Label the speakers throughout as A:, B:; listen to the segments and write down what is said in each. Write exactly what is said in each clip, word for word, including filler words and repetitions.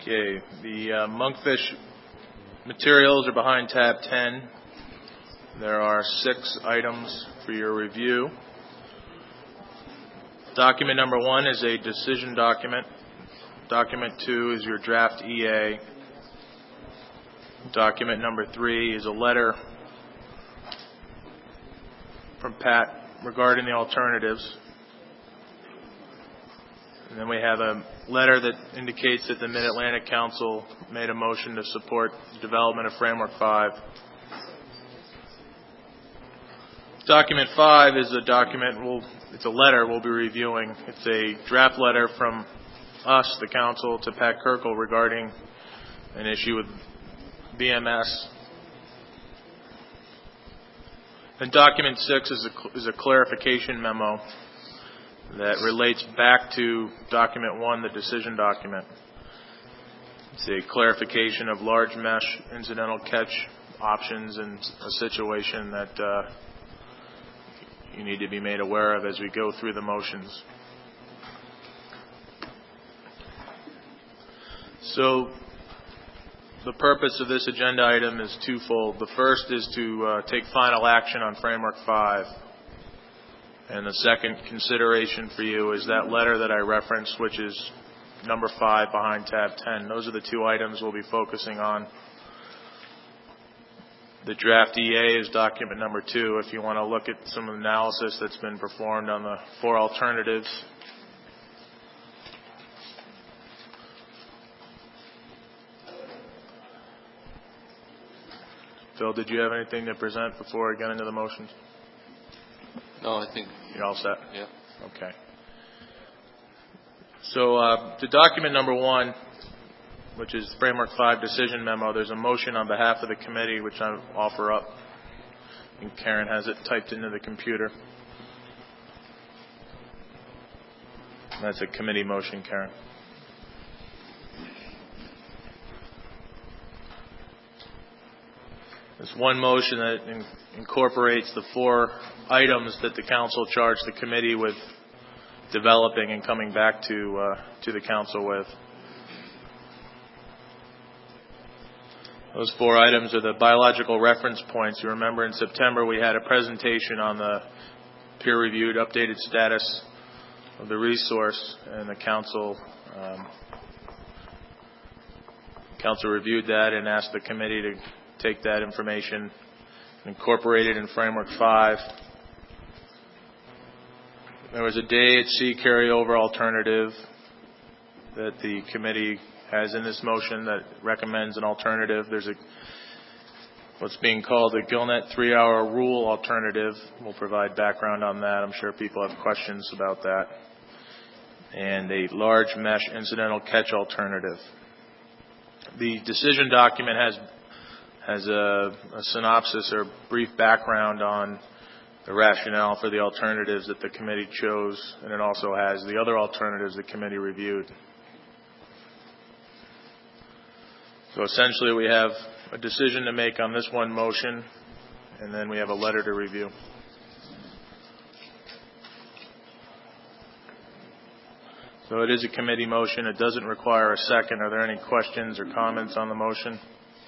A: Okay, the uh, Monkfish materials are behind tab ten. There are six items for your review. Document number one is a decision document. Document two is your draft E A. Document number three is a letter from Pat regarding the alternatives. And then we have a letter that indicates that the Mid-Atlantic Council made a motion to support the development of Framework five. Document five is a document, we'll, it's a letter we'll be reviewing. It's a draft letter from us, the Council, to Pat Kirkle regarding an issue with B M S. And document six is a, is a clarification memo that relates back to document one, the decision document. It's a clarification of large mesh incidental catch options in a situation that uh, you need to be made aware of as we go through the motions. So the purpose of this agenda item is twofold. The first is to uh, take final action on Framework five. And the second consideration for you is that letter that I referenced, which is number five behind tab ten. Those are the two items we'll be focusing on. The draft E A is document number two if you want to look at some analysis that's been performed on the four alternatives. Phil, did you have anything to present before I get into the motions?
B: No, I think
A: you're all set.
B: Yeah.
A: Okay. So uh, the document number one, which is Framework five decision memo, there's a motion on behalf of the committee which I offer up. And Karen has it typed into the computer. That's a committee motion, Karen. There's one motion that in, incorporates the four items that the council charged the committee with developing and coming back to uh, to the council with. Those four items are the biological reference points. You remember in September we had a presentation on the peer-reviewed updated status of the resource, and the council um, council reviewed that and asked the committee to take that information and incorporate it in Framework five. There was a day at sea carryover alternative that the committee has in this motion that recommends an alternative. There's a what's being called the Gillnet three-hour rule alternative. We'll provide background on that. I'm sure people have questions about that. And a large mesh incidental catch alternative. The decision document has has a, a synopsis or brief background on the rationale for the alternatives that the committee chose, and it also has the other alternatives the committee reviewed. So essentially we have a decision to make on this one motion, and then we have a letter to review. So it is a committee motion. It doesn't require a second. Are there any questions or comments on the motion?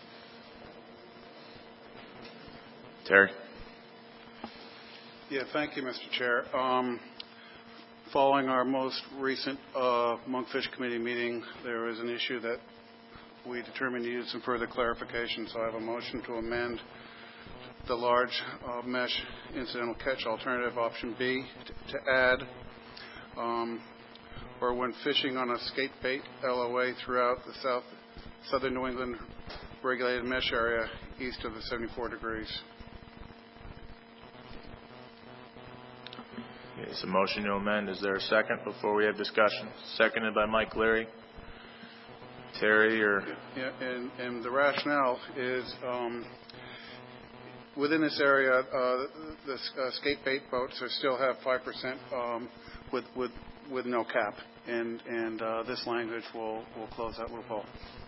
A: Terry.
C: Yeah, thank you, Mister Chair. Um, following our most recent uh, Monkfish Committee meeting, there was an issue that we determined needed some further clarification, so I have a motion to amend the large uh, mesh incidental catch alternative option B to, to add um, or when fishing on a skate bait L O A throughout the south southern New England regulated mesh area east of the seventy-four degrees.
A: It's a motion to amend. Is there a second before we have discussion? Seconded by Mike Leary. Terry or...
C: Yeah, and, and the rationale is um, within this area, uh, the uh, skate bait boats are still have five percent um, with, with, with no cap. And, and uh, this language will, will close that loophole.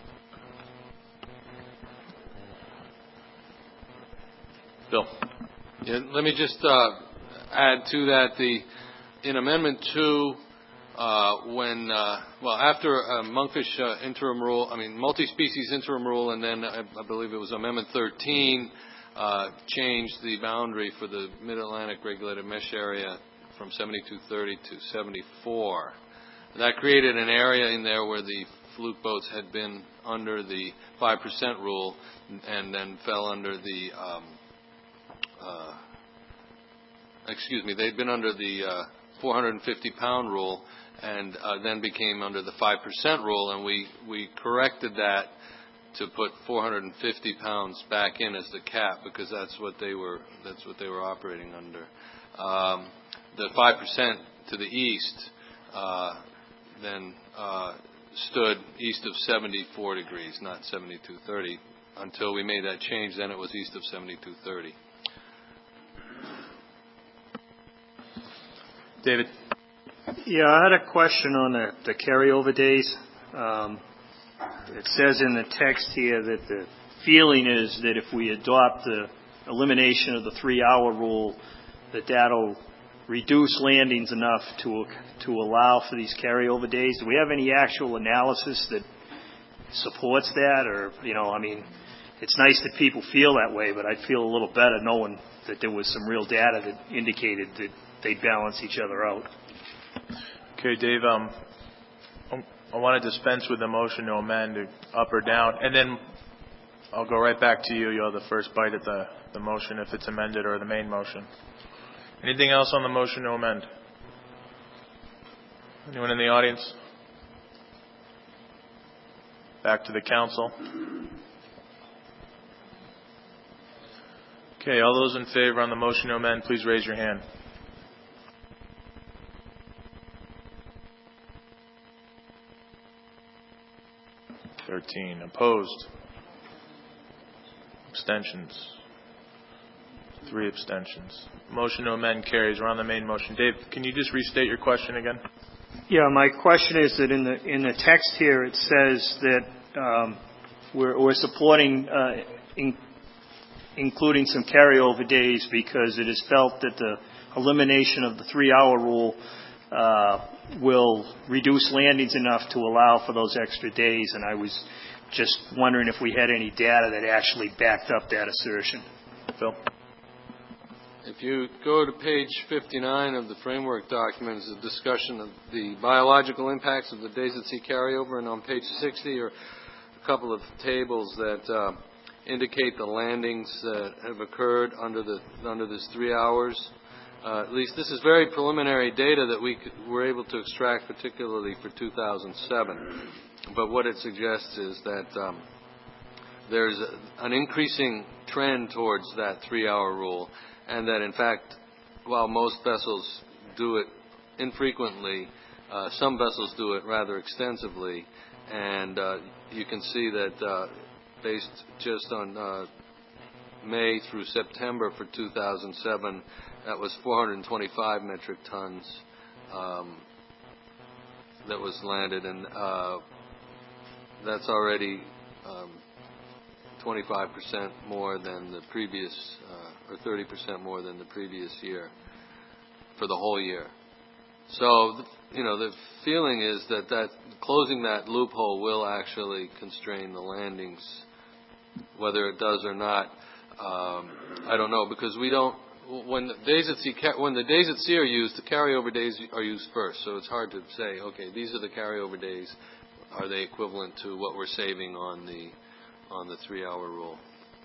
A: Bill.
B: Yeah, let me just uh, add to that. The in Amendment two, uh, when, uh, well, after uh, monkfish uh, interim rule, I mean, multi-species interim rule, and then I, I believe it was Amendment thirteen, uh, changed the boundary for the Mid-Atlantic regulated mesh area from seventy-two thirty to seventy-four. That created an area in there where the fluke boats had been under the five percent rule and then fell under the, um, uh, excuse me, they'd been under the uh, four hundred fifty pound rule and uh, then became under the five percent rule, and we, we corrected that to put four hundred fifty pounds back in as the cap because that's what they were, that's what they were operating under. Um, the five percent to the east uh, then uh, stood east of seventy-four degrees, not seventy-two thirty. Until we made that change, then it was east of seventy-two thirty.
A: David?
D: Yeah, I had a question on the, the carryover days. Um, it says in the text here that the feeling is that if we adopt the elimination of the three-hour rule, that that'll reduce landings enough to to allow for these carryover days. Do we have any actual analysis that supports that? Or, you know, I mean, it's nice that people feel that way, but I'd feel a little better knowing that there was some real data that indicated that they balance each other out.
A: Okay, Dave, um, I want to dispense with the motion to amend to up or down, and then I'll go right back to you. You'll have the first bite at the, the motion if it's amended or the main motion. Anything else on the motion to amend? Anyone in the audience? Back to the council. Okay, all those in favor on the motion to amend, please raise your hand. thirteen. Opposed? Abstentions? Three abstentions. Motion to amend carries. We're on the main motion. Dave, can you just restate your question again?
D: Yeah, my question is that in the in the text here it says that um, we're, we're supporting uh, in, including some carryover days because it is felt that the elimination of the three-hour rule uh, will reduce landings enough to allow for those extra days. And I was just wondering if we had any data that actually backed up that assertion.
A: Phil?
B: If you go to page fifty-nine of the framework document, is a discussion of the biological impacts of the days at sea carryover, and on page sixty are a couple of tables that uh, indicate the landings that have occurred under the under this three hours. Uh, at least this is very preliminary data that we could, were able to extract, particularly for two thousand seven. But what it suggests is that um, there's a, an increasing trend towards that three-hour rule. And that, in fact, while most vessels do it infrequently, uh, some vessels do it rather extensively. And uh, you can see that uh, based just on uh, May through September for two thousand seven, that was four hundred twenty-five metric tons um, that was landed. And uh, that's already um, twenty-five percent more than the previous uh, or thirty percent more than the previous year for the whole year. So, you know, the feeling is that, that closing that loophole will actually constrain the landings. Whether it does or not, um, I don't know, because we don't. When the days at sea, when the days at sea are used, the carryover days are used first. So it's hard to say, okay, these are the carryover days. Are they equivalent to what we're saving on the on the three-hour rule?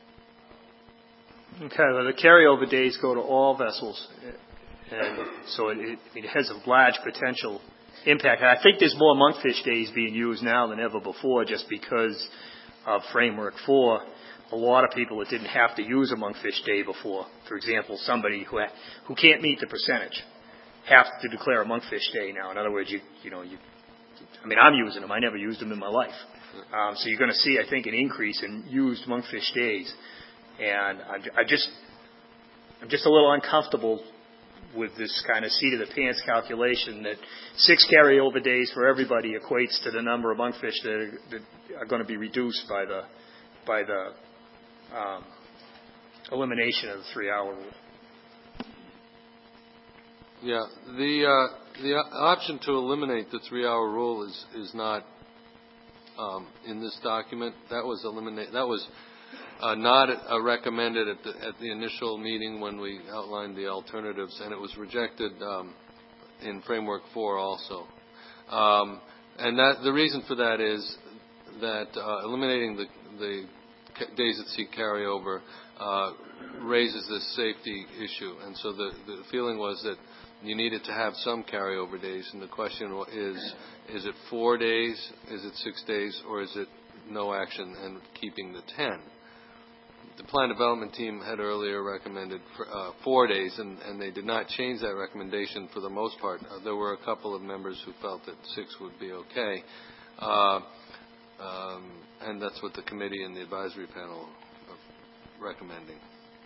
D: Okay, well, the carryover days go to all vessels, and so it, it has a large potential impact. And I think there's more monkfish days being used now than ever before just because of Framework four. A lot of people that didn't have to use a monkfish day before, for example, somebody who ha- who can't meet the percentage, have to declare a monkfish day now. In other words, you you know, you, I mean, I'm using them. I never used them in my life. Um, so you're going to see, I think, an increase in used monkfish days. And I, I just, I'm just a little uncomfortable with this kind of seat of the pants calculation that six carryover days for everybody equates to the number of monkfish that are, that are going to be reduced by the by the um, elimination of the three-hour rule.
B: Yeah, the uh, the option to eliminate the three-hour rule is is not um, in this document. That was eliminate. That was uh, not uh, recommended at the at the initial meeting when we outlined the alternatives, and it was rejected um, in Framework Four also. Um, and that the reason for that is that uh, eliminating the the days at sea carryover uh, raises this safety issue, and so the the feeling was that you needed to have some carryover days, and the question is, is it four days, is it six days, or is it no action and keeping the ten? The plan development team had earlier recommended for, uh, four days, and, and they did not change that recommendation for the most part. Uh, there were a couple of members who felt that six would be okay, uh, um, and that's what the committee and the advisory panel are recommending.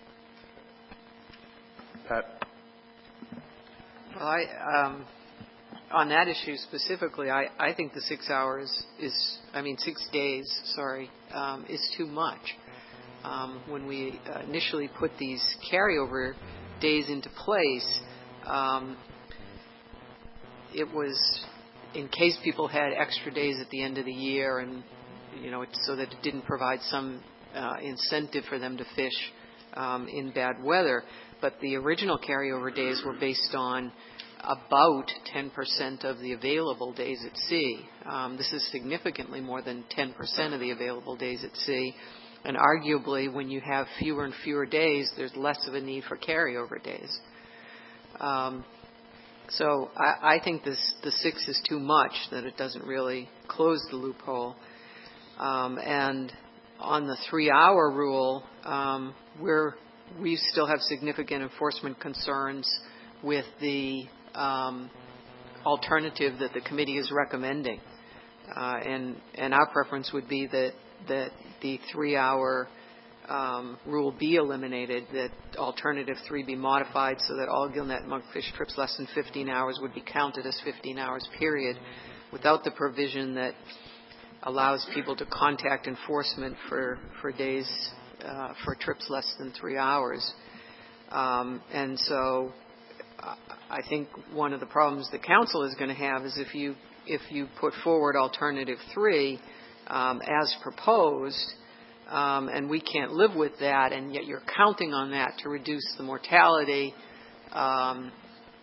A: Pat?
E: Well, I, um, on that issue specifically, I, I think the six hours is, I mean, six days, sorry, um, is too much. Um, when we uh, initially put these carryover days into place, um, it was in case people had extra days at the end of the year, and you know, so that it didn't provide some uh, incentive for them to fish um, in bad weather. But the original carryover days were based on about ten percent of the available days at sea. Um, this is significantly more than ten percent of the available days at sea. And arguably, when you have fewer and fewer days, there's less of a need for carryover days. Um, so I, I think this, the six is too much, that it doesn't really close the loophole. Um, and on the three-hour rule, um, we're we still have significant enforcement concerns with the um, alternative that the committee is recommending. Uh, and, and our preference would be that, that the three-hour um, rule be eliminated, that alternative three be modified so that all gillnet monkfish trips less than fifteen hours would be counted as fifteen hours, period, without the provision that allows people to contact enforcement for, for days Uh, for trips less than three hours. Um, and so uh, I think one of the problems the council is going to have is if you if you put forward alternative three um, as proposed, um, and we can't live with that, and yet you're counting on that to reduce the mortality, um,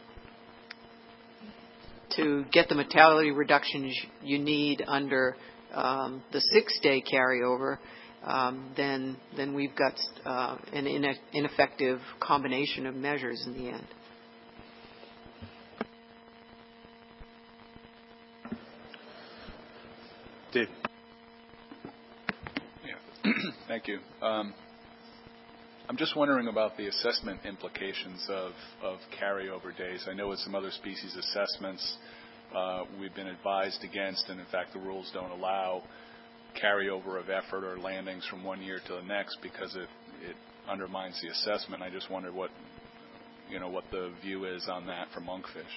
E: to get the mortality reductions you need under um, the six-day carryover, Um, then, then we've got uh, an ine- ineffective combination of measures in the end.
A: Dave?
F: Yeah. Thank you. Um, I'm just wondering about the assessment implications of, of carryover days. I know with some other species assessments uh, we've been advised against, and in fact the rules don't allow carryover of effort or landings from one year to the next because it, it undermines the assessment. I just wondered what, you know, what the view is on that for monkfish.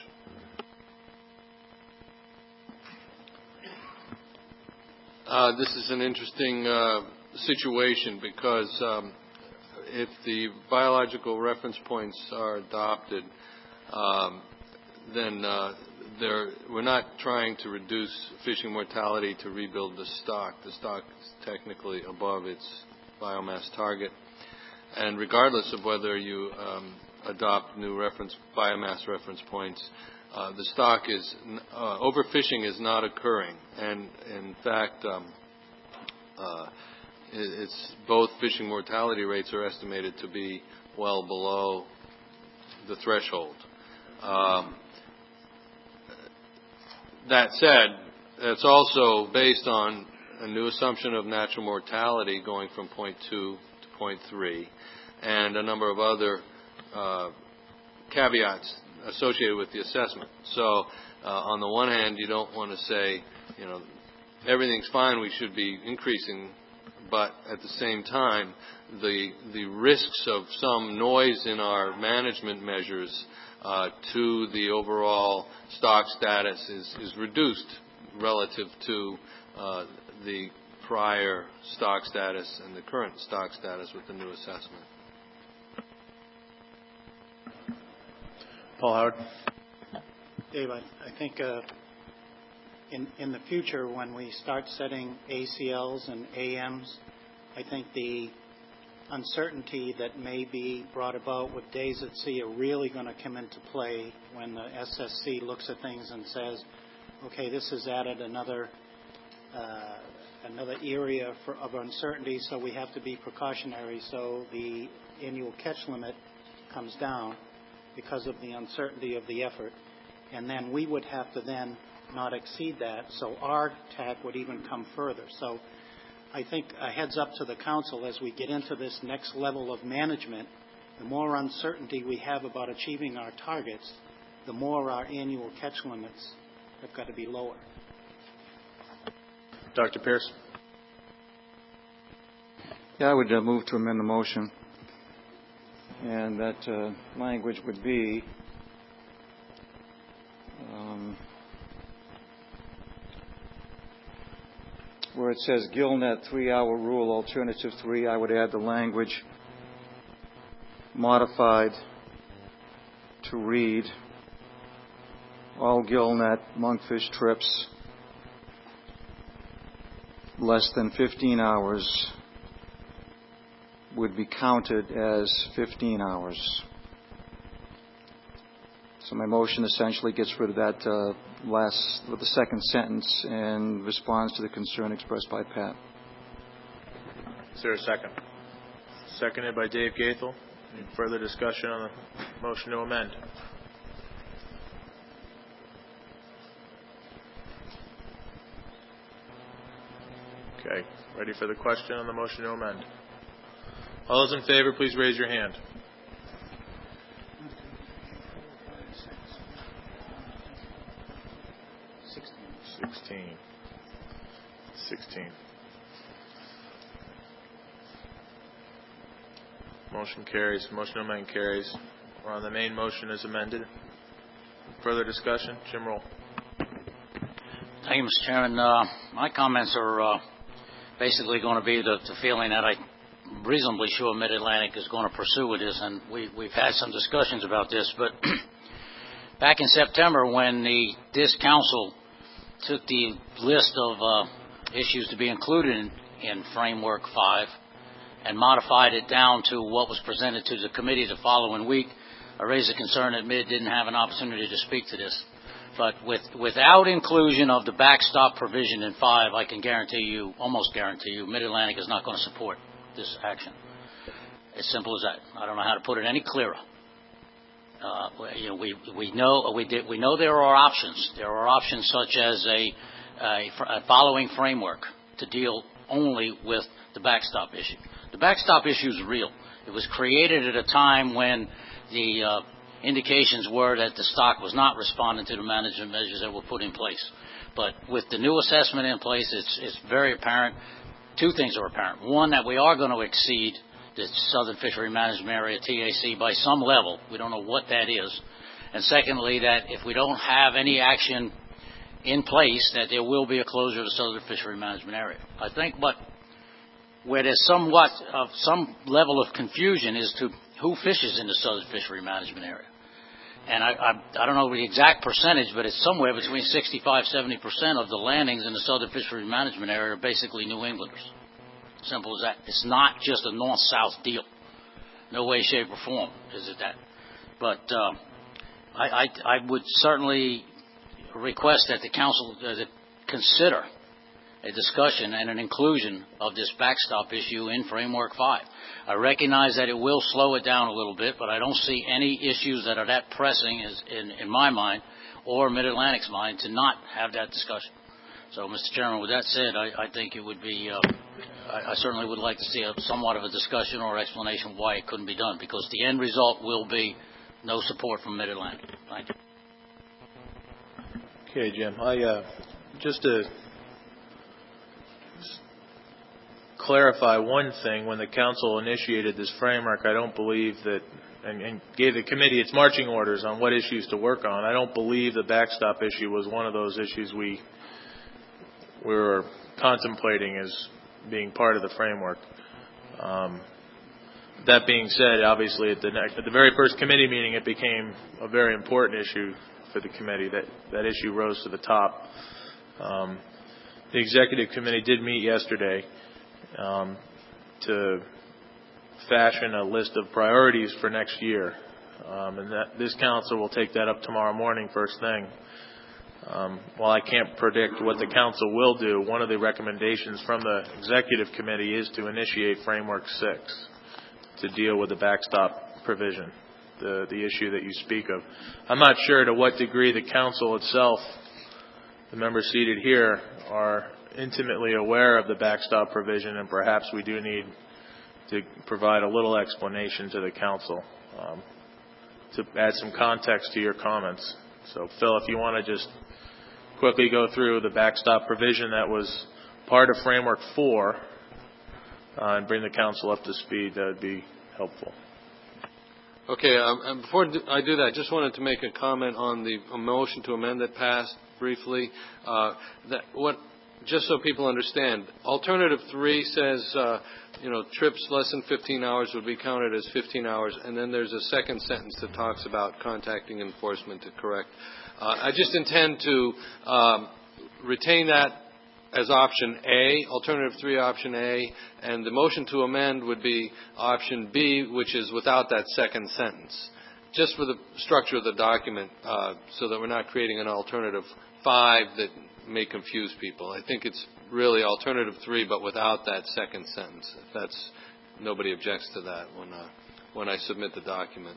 B: Uh, this is an interesting uh, situation because um, if the biological reference points are adopted, um, then uh, There, we're not trying to reduce fishing mortality to rebuild the stock. The stock is technically above its biomass target. And regardless of whether you um, adopt new reference biomass reference points, uh, the stock is, uh, overfishing is not occurring. And in fact, um, uh, it, it's both fishing mortality rates are estimated to be well below the threshold. Um, That said, it's also based on a new assumption of natural mortality going from point two to point three, and a number of other uh, caveats associated with the assessment. So, uh, on the one hand, you don't want to say, you know, everything's fine, we should be increasing, but at the same time, the the risks of some noise in our management measures Uh, to the overall stock status is, is reduced relative to uh, the prior stock status and the current stock status with the new assessment.
A: Paul Howard.
G: Dave, I, I think uh, in, in the future when we start setting A C Ls and A Ms, I think the uncertainty that may be brought about with days at sea are really going to come into play when the S S C looks at things and says, okay, this has added another uh, another area for, of uncertainty, so we have to be precautionary. So the annual catch limit comes down because of the uncertainty of the effort. And then we would have to then not exceed that, so our T A C would even come further. So I think a heads up to the council as we get into this next level of management, the more uncertainty we have about achieving our targets, the more our annual catch limits have got to be lower.
A: Doctor Pierce.
H: Yeah, I would uh, move to amend the motion. And that uh, language would be um, where it says GillNet three-hour rule, alternative three, I would add the language modified to read all GillNet monkfish trips less than fifteen hours would be counted as fifteen hours. So my motion essentially gets rid of that uh, last, with the second sentence and responds to the concern expressed by Pat.
A: Is there a second? Seconded by Dave Gaithel. Any further discussion on the motion to amend? Okay. Ready for the question on the motion to amend? All those in favor, please raise your hand. Sixteen. Sixteen. Motion carries. Motion to amend carries. We're on the main motion as amended. Further discussion? Jim Roll.
I: Thank you, Mister Chairman. Uh, my comments are uh, basically going to be the, the feeling that I reasonably sure Mid-Atlantic is going to pursue with this, and we, we've had some discussions about this, but back in September when the, this council took the list of uh, issues to be included in, in Framework five and modified it down to what was presented to the committee the following week, I raised a concern that Mid didn't have an opportunity to speak to this. But with, without inclusion of the backstop provision in five, I can guarantee you, almost guarantee you, Mid-Atlantic is not going to support this action. As simple as that. I don't know how to put it any clearer. Uh, you know, we we know we did, we know there are options. There are options such as a, a, a following framework to deal only with the backstop issue. The backstop issue is real. It was created at a time when the uh, indications were that the stock was not responding to the management measures that were put in place. But with the new assessment in place, it's it's very apparent. Two things are apparent. One, that we are going to exceed the Southern Fishery Management Area, T A C, by some level. We don't know what that is. And secondly, that if we don't have any action in place, that there will be a closure of the Southern Fishery Management Area. I think but where there's somewhat of some level of confusion is to who fishes in the Southern Fishery Management Area. And I, I, I don't know the exact percentage, but it's somewhere between sixty-five, seventy percent of the landings in the Southern Fishery Management Area are basically New Englanders. Simple as that. It's not just a north-south deal. No way, shape, or form is it that. But uh, I, I, I would certainly request that the council uh, consider a discussion and an inclusion of this backstop issue in Framework five. I recognize that it will slow it down a little bit, but I don't see any issues that are that pressing as in, in my mind or Mid-Atlantic's mind to not have that discussion. So, Mister Chairman, with that said, I, I think it would be, uh, I, I certainly would like to see a, somewhat of a discussion or explanation why it couldn't be done, because the end result will be no support from Mid-Atlantic. Thank you.
A: Okay, Jim. I uh, just to clarify one thing. When the council initiated this framework, I don't believe that, and, and gave the committee its marching orders on what issues to work on. I don't believe the backstop issue was one of those issues we we were contemplating as being part of the framework. Um, that being said, obviously at the next, at the very first committee meeting, it became a very important issue for the committee. That that issue rose to the top. Um, the executive committee did meet yesterday um, to fashion a list of priorities for next year, um, and that this council will take that up tomorrow morning, first thing. Um, while I can't predict what the council will do, one of the recommendations from the executive committee is to initiate Framework six to deal with the backstop provision, the, the issue that you speak of. I'm not sure to what degree the council itself, the members seated here, are intimately aware of the backstop provision, and perhaps we do need to provide a little explanation to the council um, to add some context to your comments. So, Phil, if you want to just quickly go through the backstop provision that was part of Framework four uh, and bring the council up to speed, that would be helpful.
B: Okay, um, and before I do that, I just wanted to make a comment on the motion to amend that passed briefly. Uh, that what, just so people understand, Alternative three says, uh, you know, trips less than fifteen hours would be counted as fifteen hours, and then there's a second sentence that talks about contacting enforcement to correct. Uh, I just intend to um, retain that as option A, Alternative three option A, and the motion to amend would be option B, which is without that second sentence, just for the structure of the document, uh, so that we're not creating an Alternative five that may confuse people. I think it's really Alternative three, but without that second sentence. If that's, nobody objects to that when, uh, when I submit the document.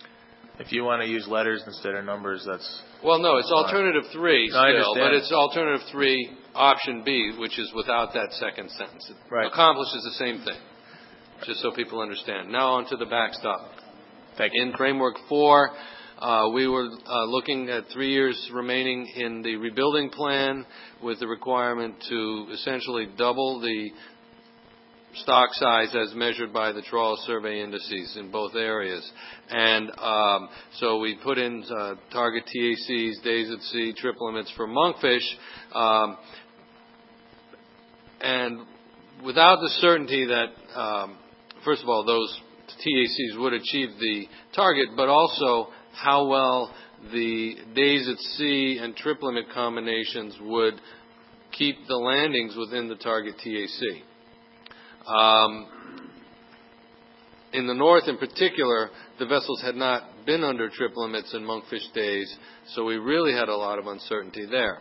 A: If you want to use letters instead of numbers, that's...
B: Well, no, it's Alternative three
A: no,
B: still, but it's Alternative three option B, which is without that second sentence. It
A: right.
B: accomplishes the same thing, just so people understand. Now on to the backstop.
A: Thank you.
B: In Framework four, uh, we were uh, looking at three years remaining in the rebuilding plan with the requirement to essentially double the stock size as measured by the trawl survey indices in both areas. And um, so we put in uh, target T A Cs, days at sea, trip limits for monkfish, um, and without the certainty that, um, first of all, those T A Cs would achieve the target, but also how well the days at sea and trip limit combinations would keep the landings within the target T A C. Um, in the north in particular, the vessels had not been under trip limits and monkfish days, so we really had a lot of uncertainty there.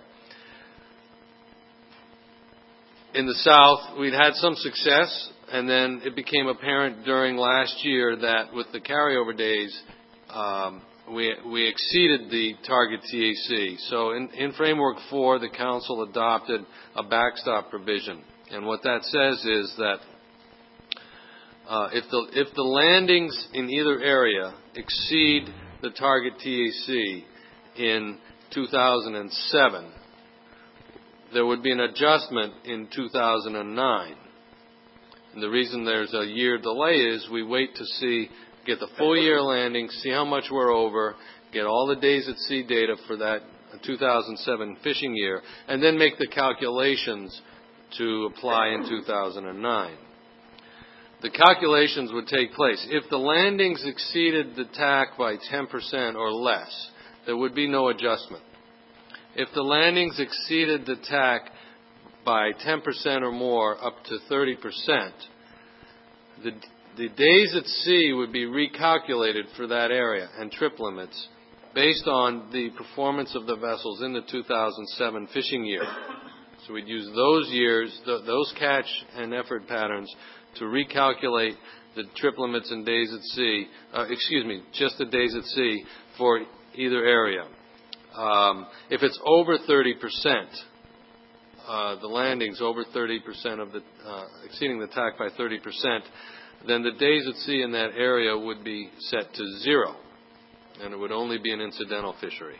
B: In the south, we'd had some success, and then it became apparent during last year that with the carryover days, um, we, we exceeded the target T A C. So in, in Framework four, the Council adopted a backstop provision. And what that says is that Uh, if the if the landings in either area exceed the target T A C in two thousand seven, there would be an adjustment in two thousand nine. And the reason there's a year delay is we wait to see, get the full year landing, see how much we're over, get all the days at sea data for that two thousand seven fishing year, and then make the calculations to apply in two thousand nine. The calculations would take place. If the landings exceeded the T A C by ten percent or less, there would be no adjustment. If the landings exceeded the T A C by ten percent or more, up to thirty percent, the, the days at sea would be recalculated for that area and trip limits based on the performance of the vessels in the two thousand seven fishing year. So we'd use those years, th- those catch and effort patterns to recalculate the trip limits and days at sea, uh, excuse me, just the days at sea for either area. Um, if it's over thirty percent, uh, the landings over thirty percent of the, uh, exceeding the T A C by thirty percent, then the days at sea in that area would be set to zero, and it would only be an incidental fishery.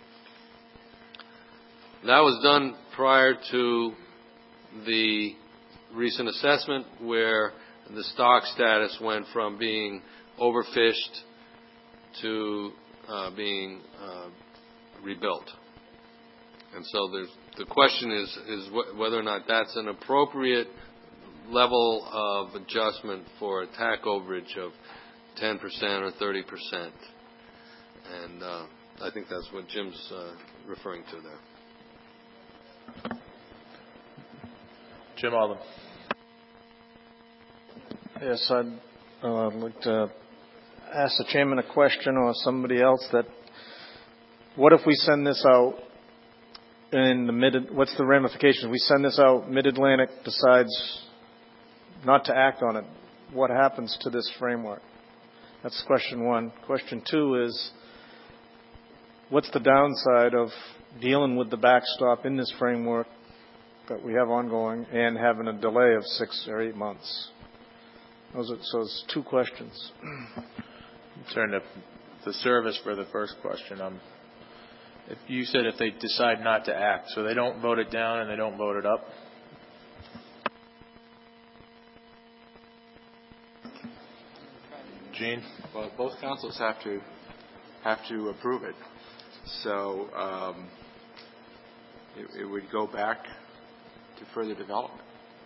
B: That was done prior to the recent assessment where the stock status went from being overfished to uh, being uh, rebuilt. And so there's, the question is, is wh- whether or not that's an appropriate level of adjustment for a T A C overage of ten percent or thirty percent. And uh, I think that's what Jim's uh, referring to there.
A: Jim Alden.
J: Yes, I'd uh, like to ask the chairman a question, or somebody else, that what if we send this out in the mid, what's the ramifications? We send this out, Mid-Atlantic decides not to act on it. What happens to this framework? That's question one. Question two is, what's the downside of dealing with the backstop in this framework that we have ongoing and having a delay of six or eight months? Those are, so it's two questions.
A: Turn to the service for the first question. Um, if you said if they decide not to act, so they don't vote it down and they don't vote it up? Gene?
K: Well, both councils have to have to approve it. So um, it, it would go back to further development.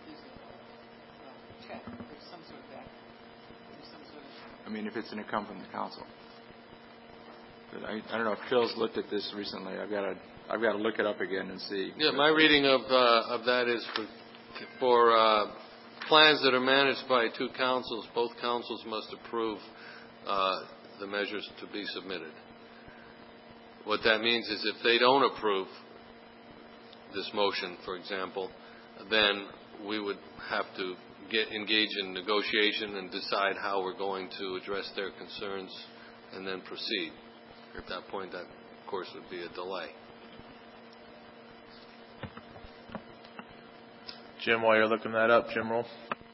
K: I mean, if it's going to come from the council. But I, I don't know if Phil's looked at this recently. I've got to I've got to look it up again and see.
B: Yeah, my reading of uh, of that is for for uh, plans that are managed by two councils. Both councils must approve uh, the measures to be submitted. What that means is if they don't approve this motion, for example, then we would have to get engage in negotiation and decide how we're going to address their concerns and then proceed. At that point, that, of course, would be a delay.
A: Jim, while you're looking that up, Jim Roll.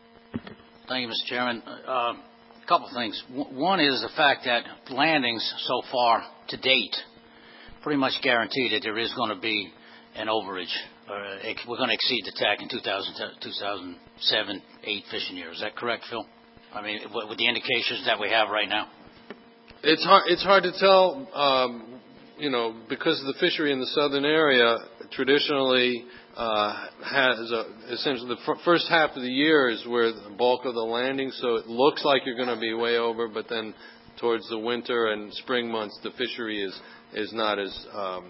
I: Thank you, Mister Chairman. Uh, a couple of things. W- one is the fact that landings so far to date pretty much guarantee that there is going to be an overage. Uh, ex- we're going to exceed the T A C in two thousand, two thousand seven, eight fishing year. Is that correct, Phil? I mean, w- with the indications that we have right now?
B: It's hard, it's hard to tell, um, you know, because the fishery in the southern area traditionally uh, has a, essentially the f- first half of the year is where the bulk of the landings, so it looks like you're going to be way over, but then towards the winter and spring months, the fishery is is not as um,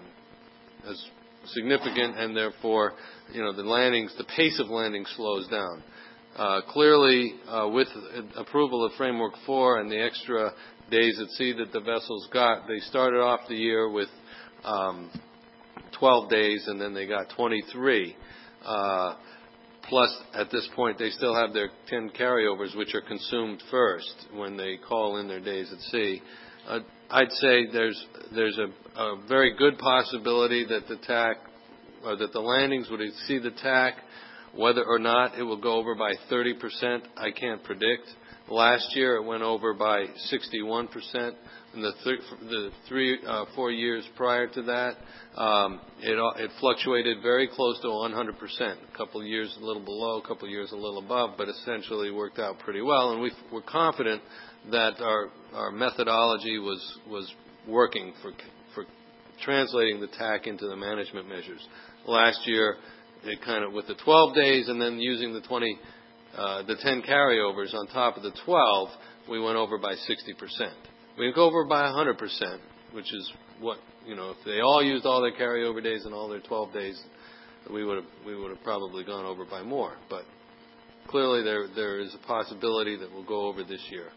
B: as significant, and therefore, you know, the landings, the pace of landing slows down. Uh, clearly, uh, with approval of Framework four and the extra days at sea that the vessels got, they started off the year with um, twelve days, and then they got twenty-three. Uh, plus, at this point, they still have their ten carryovers, which are consumed first when they call in their days at sea. Uh, I'd say there's there's a, a very good possibility that the T A C, or that the landings would exceed the T A C. Whether or not it will go over by thirty percent, I can't predict. Last year, it went over by sixty-one percent. In the, th- the three, uh, four years prior to that, um, it, it fluctuated very close to one hundred percent. A couple of years a little below, a couple of years a little above, but essentially worked out pretty well. And we we're confident that our our methodology was was working for for translating the T A C into the management measures. Last year, it kind of with the twelve days and then using the twenty. Uh, the ten carryovers on top of the twelve, we went over by sixty percent. We didn't go over by one hundred percent, which is what, you know, if they all used all their carryover days and all their twelve days, we would have we would have probably gone over by more. But clearly there there is a possibility that we'll go over this year.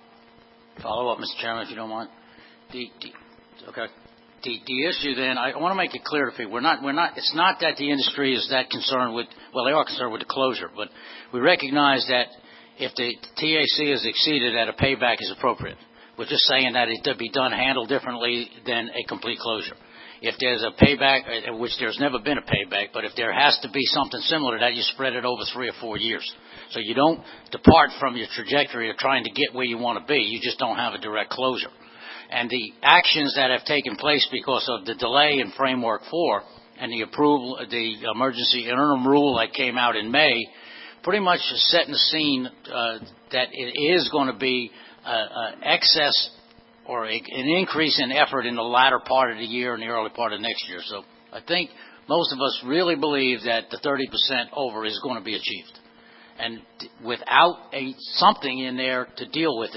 I: Follow up, Mister Chairman, if you don't mind. The, the, okay. The, the issue then, I want to make it clear to people, we're not, we're not, it's not that the industry is that concerned with, well, they are concerned with the closure, but we recognize that if the T A C is exceeded, that a payback is appropriate. We're just saying that it could be done, handled differently than a complete closure. If there's a payback, which there's never been a payback, but if there has to be something similar to that, you spread it over three or four years. So you don't depart from your trajectory of trying to get where you want to be. You just don't have a direct closure. And the actions that have taken place because of the delay in Framework four and the approval, the emergency interim rule that came out in May, pretty much is setting the scene uh, that it is going to be an excess or a, an increase in effort in the latter part of the year and the early part of next year. So I think most of us really believe that the thirty percent over is going to be achieved. And without a something in there to deal with it,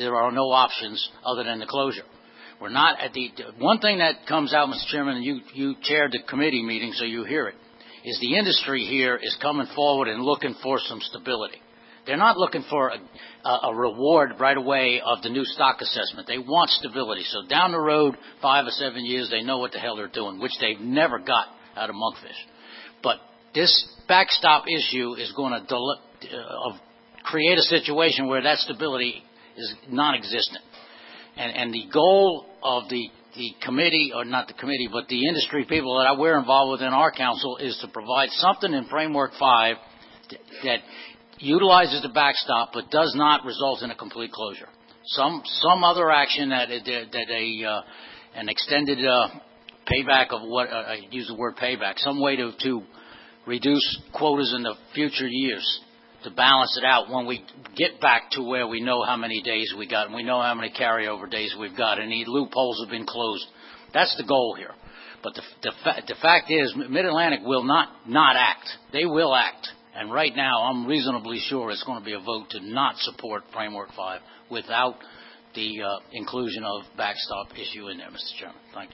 I: there are no options other than the closure. We're not at the one thing that comes out, Mister Chairman, and you you chaired the committee meeting, so you hear it, is the industry here is coming forward and looking for some stability. They're not looking for a, a reward right away of the new stock assessment. They want stability. So down the road, five or seven years, they know what the hell they're doing, which they've never got out of Monkfish. But this backstop issue is going to del- uh, create a situation where that stability is non-existent. And, and the goal of the, the committee, or not the committee, but the industry people that we're involved with in our council is to provide something in Framework five that utilizes the backstop but does not result in a complete closure. Some some other action that that a uh, an extended uh, payback of what uh, I use the word payback, some way to to reduce quotas in the future years to balance it out when we get back to where we know how many days we got and we know how many carryover days we've got and the loopholes have been closed. That's the goal here. But the the, fa- the fact is, Mid-Atlantic will not not act. They will act. And right now, I'm reasonably sure it's going to be a vote to not support Framework five without the uh, inclusion of backstop issue in there, Mister Chairman. Thank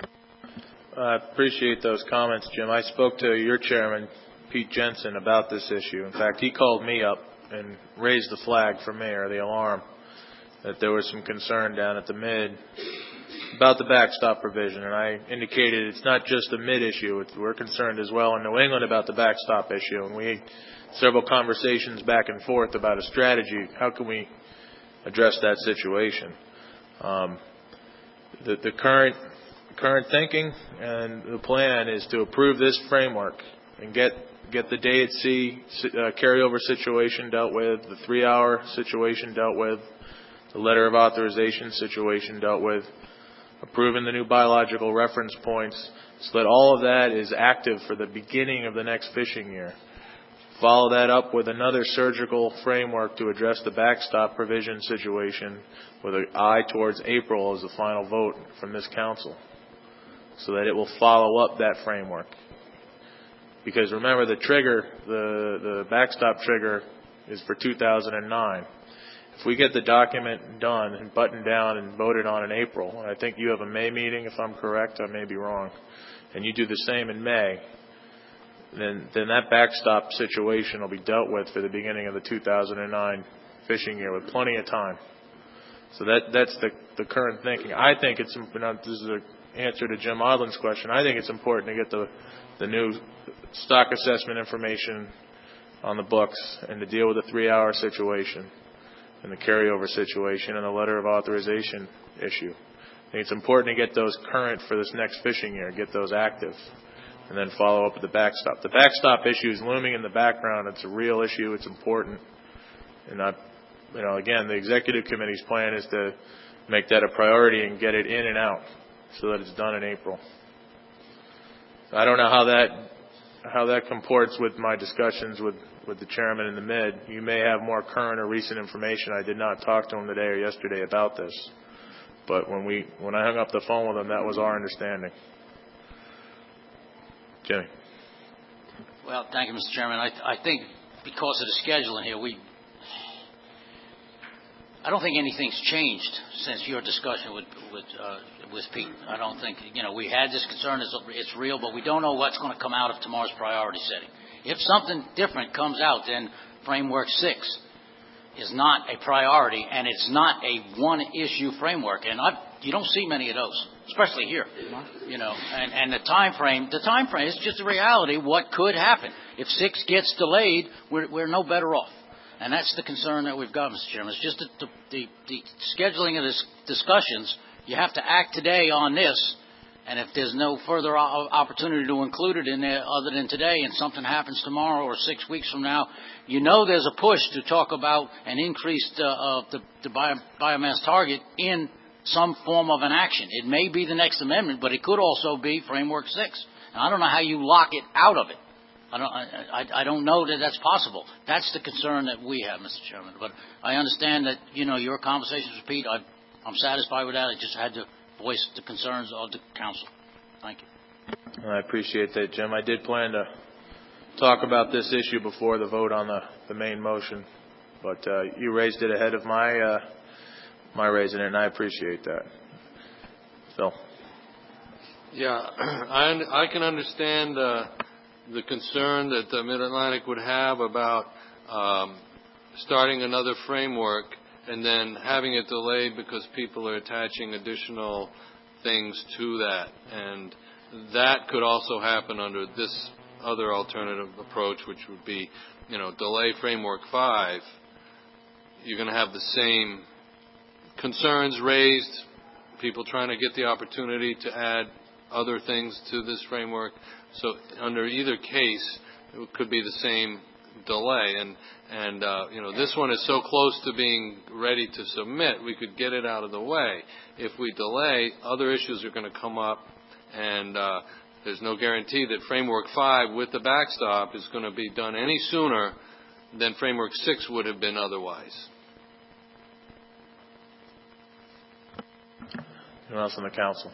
I: you.
A: I appreciate those comments, Jim. I spoke to your chairman, Pete Jensen, about this issue. In fact, he called me up and raised the flag for me, or the alarm, that there was some concern down at the Mid about the backstop provision, and I indicated it's not just a mid issue. It's, we're concerned as well in New England about the backstop issue, and we had several conversations back and forth about a strategy. How can we address that situation? Um, the, the current current thinking and the plan is to approve this framework and get get the day at sea uh, carryover situation dealt with, the three-hour situation dealt with, the letter of authorization situation dealt with, approving the new biological reference points, so that all of that is active for the beginning of the next fishing year. Follow that up with another surgical framework to address the backstop provision situation with an eye towards April as the final vote from this council, so that it will follow up that framework. Because remember, the trigger, the, the backstop trigger is for two thousand nine. If we get the document done and buttoned down and voted on in April, and I think you have a May meeting, if I'm correct, I may be wrong, and you do the same in May, then then that backstop situation will be dealt with for the beginning of the two thousand nine fishing year with plenty of time. So that that's the the current thinking. I think it's, this is an answer to Jim Odlin's question, I think it's important to get the the new stock assessment information on the books and to deal with the three-hour situation and the carryover situation and the letter of authorization issue. I think it's important to get those current for this next fishing year, get those active, and then follow up with the backstop. The backstop issue is looming in the background. It's a real issue. It's important. And, I, you know, again, the executive committee's plan is to make that a priority and get it in and out so that it's done in April. I don't know how that how that comports with my discussions with, with the chairman in the Mid. You may have more current or recent information. I did not talk to him today or yesterday about this. But when we when I hung up the phone with him, that was our understanding. Jimmy.
I: Well, thank you, Mister Chairman. I, I think because of the scheduling here, we I don't think anything's changed since your discussion with with uh, with Pete. I don't think, you know, we had this concern, it's, it's real, but we don't know what's going to come out of tomorrow's priority setting. If something different comes out, then Framework six is not a priority, and it's not a one-issue framework. And I've, you don't see many of those, especially here. You know, and, and the time frame, the time frame is just a reality. What could happen if six gets delayed? We're, we're no better off. And that's the concern that we've got, Mister Chairman. It's just the, the, the scheduling of this discussions. You have to act today on this, and if there's no further opportunity to include it in there other than today, and something happens tomorrow or six weeks from now, you know there's a push to talk about an increased uh, of the, the bio, biomass target in some form of an action. It may be the next amendment, but it could also be Framework six. And I don't know how you lock it out of it. I don't, I, I don't know that that's possible. That's the concern that we have, Mister Chairman. But I understand that, you know, your conversations with Pete, I, I'm satisfied with that. I just had to voice the concerns of the council. Thank you.
A: I appreciate that, Jim. I did plan to talk about this issue before the vote on the, the main motion, but uh, you raised it ahead of my uh, my raising it, and I appreciate that. Phil?
B: Yeah, I, un- I can understand uh, the concern that the Mid-Atlantic would have about um, starting another framework and then having it delayed because people are attaching additional things to that. And that could also happen under this other alternative approach, which would be, you know, delay Framework five. You're going to have the same concerns raised, people trying to get the opportunity to add other things to this framework. So under either case, it could be the same delay. And, and uh, you know, this one is so close to being ready to submit, we could get it out of the way. If we delay, other issues are going to come up, and uh, there's no guarantee that Framework five with the backstop is going to be done any sooner than Framework six would have been otherwise.
A: Anyone else on the council?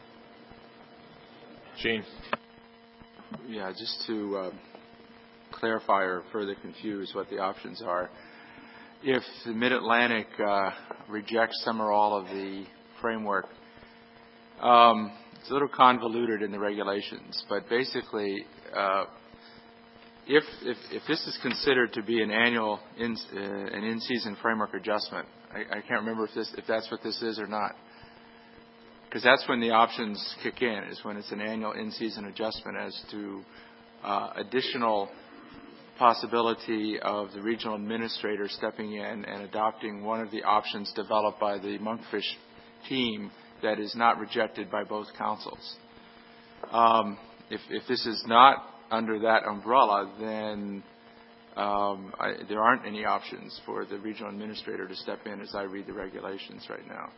A: Gene?
K: Yeah, just to uh, clarify or further confuse what the options are. If the Mid-Atlantic uh, rejects some or all of the framework, um, it's a little convoluted in the regulations, but basically, uh, if, if if this is considered to be an annual in, uh, an in-season framework adjustment, I, I can't remember if this if that's what this is or not, because that's when the options kick in, is when it's an annual in-season adjustment as to uh, additional possibility of the regional administrator stepping in and adopting one of the options developed by the Monkfish team that is not rejected by both councils. Um, if, if this is not under that umbrella, then um, I, there aren't any options for the regional administrator to step in as I read the regulations right now.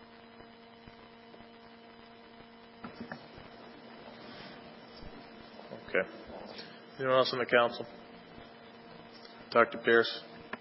A: Okay. Anyone else on the council? Doctor Pierce?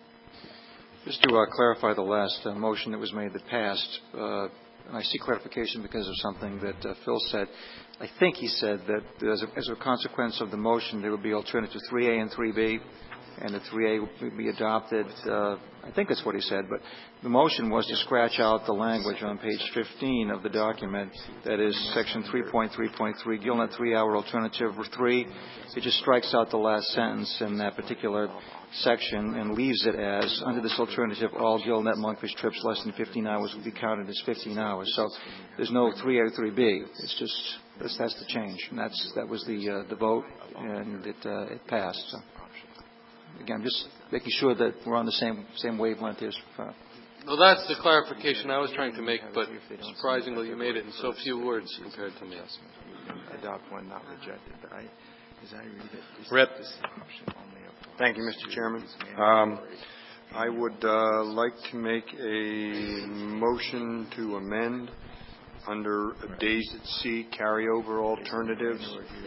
H: Just to uh, clarify the last uh, motion that was made that passed, uh, and I see clarification because of something that uh, Phil said. I think he said that as a, as a consequence of the motion, there would be alternative three A and three B, and the three A would be adopted. Uh, I think that's what he said, but the motion was to scratch out the language on page fifteen of the document, that is section three point three point three, Gillnet three-hour alternative three. It just strikes out the last sentence in that particular section and leaves it as, under this alternative, all Gillnet Monkfish trips less than fifteen hours will be counted as fifteen hours. So there's no three A or three B. It's just, that's, that's the change. And that's, that was the, uh, the vote, and it, uh, it passed. So, again, just making sure that we're on the same, same wavelength here. Uh,
B: Well, that's the clarification I was trying to make, but surprisingly you made it in so few words compared to me.
K: Adopt one not rejected, but I, as I read it,
A: Rip.
L: Thank you, Mister Chairman. Um, I would uh, like to make a motion to amend under days at sea carryover alternatives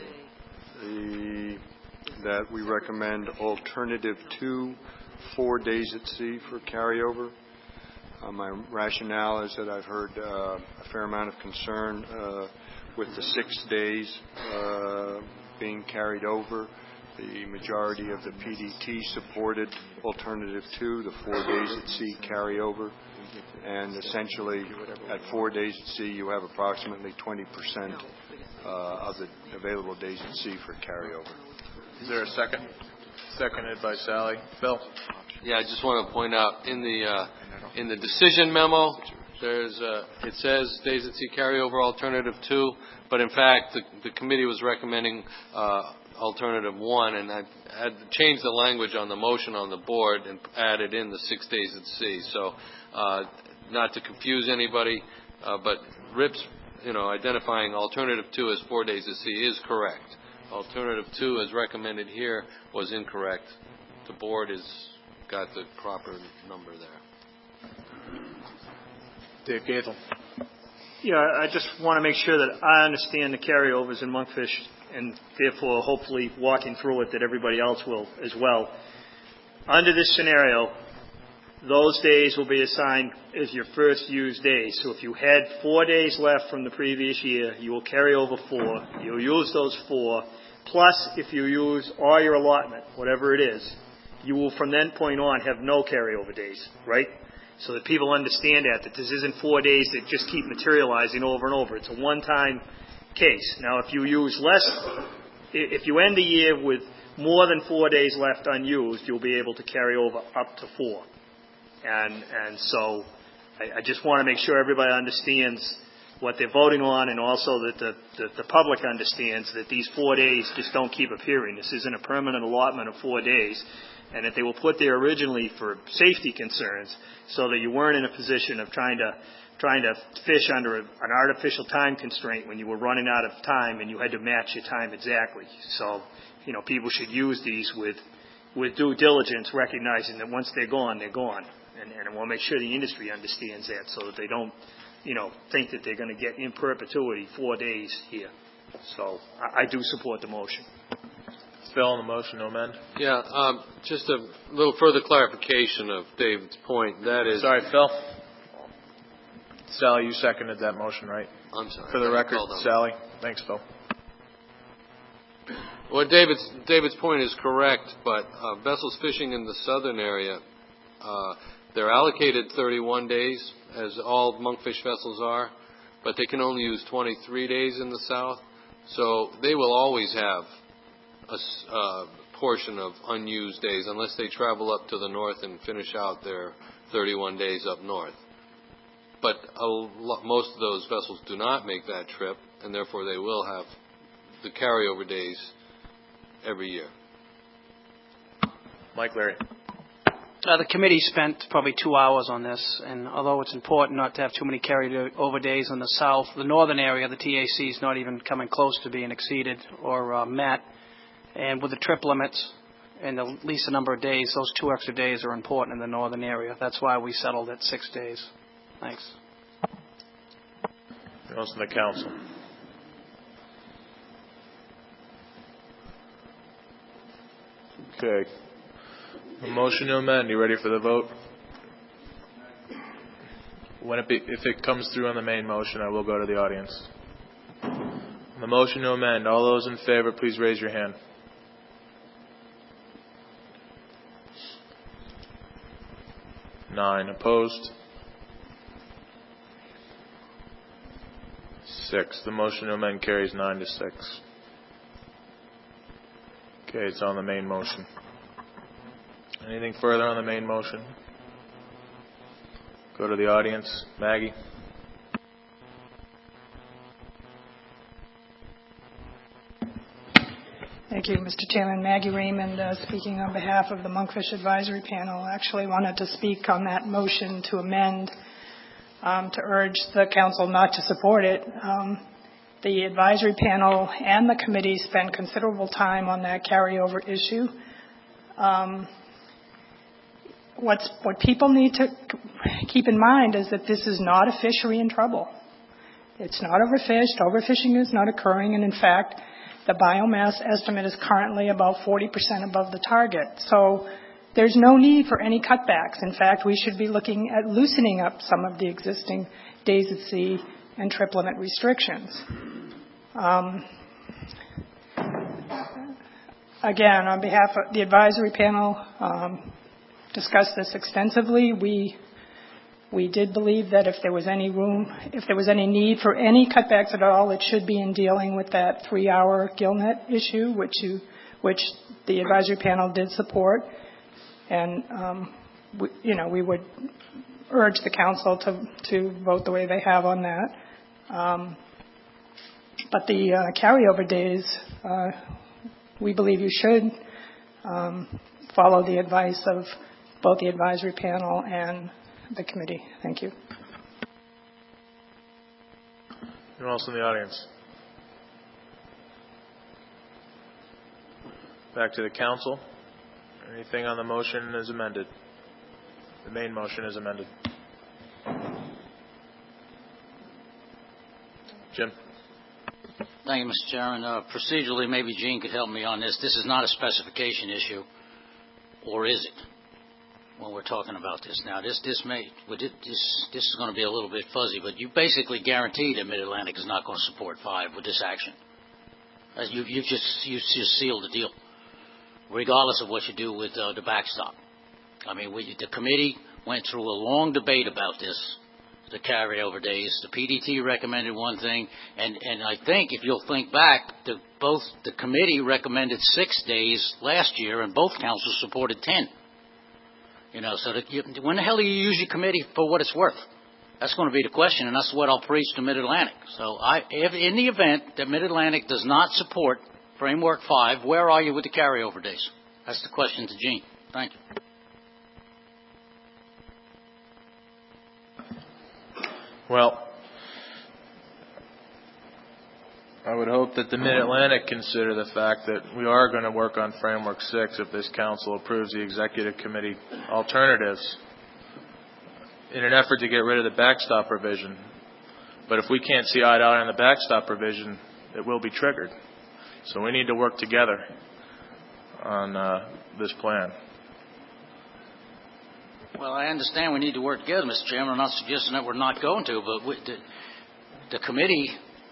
L: the, that we recommend alternative two, four days at sea for carryover. Uh, my rationale is that I've heard uh, a fair amount of concern uh, with the six days uh, being carried over. The majority of the P D T supported alternative two, the four days at sea carryover. And essentially, at four days at sea, you have approximately twenty percent uh, of the available days at sea for carryover.
A: Is there a second? Seconded by Sally. Phil?
B: Yeah, I just want to point out in the uh, in the decision memo, there's uh, it says days at sea carryover alternative two, but in fact the, the committee was recommending uh, alternative one, and I had changed the language on the motion on the board and added in the six days at sea. So, uh, not to confuse anybody, uh, but Rip's, you know, identifying alternative two as four days at sea is correct. Alternative two, as recommended here, was incorrect. The board has got the proper number there.
A: Dick Gaethel.
D: Yeah, I just want to make sure that I understand the carryovers in Monkfish, and therefore hopefully walking through it that everybody else will as well. Under this scenario, those days will be assigned as your first used days. So if you had four days left from the previous year, you will carry over four. You'll use those four. Plus, if you use all your allotment, whatever it is, you will from that point on have no carryover days, right? so that people understand that, that this isn't four days that just keep materializing over and over. It's a one-time case. Now, if you use less, if you end the year with more than four days left unused, you'll be able to carry over up to four. And and so I, I just want to make sure everybody understands what they're voting on, and also that the, the, the public understands that these four days just don't keep appearing. This isn't a permanent allotment of four days, and that they were put there originally for safety concerns, so that you weren't in a position of trying to trying to fish under a, an artificial time constraint when you were running out of time and you had to match your time exactly. So, you know, people should use these with with due diligence, recognizing that once they're gone, they're gone. And, and I want to make sure the industry understands that, so that they don't, you know, think that they're going to get in perpetuity four days here. So I, I do support the motion.
A: Phil, on the motion to amend.
B: Yeah, um, just a little further clarification of David's point. That is,
A: Sorry, Phil. Sally, you seconded that motion, right?
B: I'm sorry.
A: For the record, Sally. Thanks, Phil.
B: Well, David's David's point is correct, but uh, vessels fishing in the southern area, uh, they're allocated thirty-one days, as all monkfish vessels are, but they can only use twenty-three days in the south. So they will always have a uh, portion of unused days unless they travel up to the north and finish out their thirty-one days up north. But a lot, most of those vessels do not make that trip, and therefore they will have the carryover days every year.
A: Mike Larry.
M: Uh, the committee spent probably two hours on this, and although it's important not to have too many carry-over days in the south, the northern area, the T A C is not even coming close to being exceeded or uh, met. And with the trip limits and the least number of days, those two extra days are important in the northern area. That's why we settled at six days. Thanks.
A: Anyone else in the council? Okay. A motion to amend. You ready for the vote? When it be, if it comes through on the main motion, I will go to the audience. On the motion to amend, all those in favor, please raise your hand. Nine opposed. Six. The motion to amend carries nine to six. Okay, it's on the main motion. Anything further on the main motion? Go to the audience. Maggie?
N: Thank you, Mister Chairman. Maggie Raymond, uh, speaking on behalf of the Monkfish Advisory Panel. Actually wanted to speak on that motion to amend, um, to urge the council not to support it. Um, the advisory panel and the committee spent considerable time on that carryover issue. Um, what's, what people need to keep in mind is that this is not a fishery in trouble. It's not overfished. Overfishing is not occurring, and in fact, the biomass estimate is currently about forty percent above the target. So there's no need for any cutbacks. In fact, we should be looking at loosening up some of the existing days at sea and trip limit restrictions. Um, again, on behalf of the advisory panel, um, discussed this extensively. We We did believe that if there was any room, if there was any need for any cutbacks at all, it should be in dealing with that three-hour gillnet issue, which you, which the advisory panel did support. And, um, we, you know, we would urge the council to, to vote the way they have on that. Um, but the uh, carryover days, uh, we believe you should um, follow the advice of both the advisory panel and the committee. Thank you.
A: Anyone else in the audience? Back to the council. Anything on the motion as amended? The main motion is amended. Jim?
I: Thank you, Mister Chairman. Uh, procedurally, maybe Gene could help me on this. This is not a specification issue, or is it? When we're talking about this now, this this may this this is going to be a little bit fuzzy, but you basically guarantee that Mid Atlantic is not going to support five with this action. As you you just you just sealed the deal, regardless of what you do with uh, the backstop. I mean, we, the committee went through a long debate about this, the carryover days. The P D T recommended one thing, and, and I think if you'll think back, the, both the committee recommended six days last year, and both councils supported ten. You know, so that you, when the hell do you use your committee for what it's worth? That's going to be the question, and that's what I'll preach to Mid-Atlantic. So I, if, in the event that Mid-Atlantic does not support Framework five, where are you with the carryover days? That's the question to Gene. Thank you.
A: Well, I would hope that the Mid-Atlantic consider the fact that we are going to work on Framework six if this council approves the executive committee alternatives in an effort to get rid of the backstop provision. But if we can't see eye to eye on the backstop provision, it will be triggered. So we need to work together on uh, this plan.
I: Well, I understand we need to work together, Mister Chairman. I'm not suggesting that we're not going to, but we, the, the committee,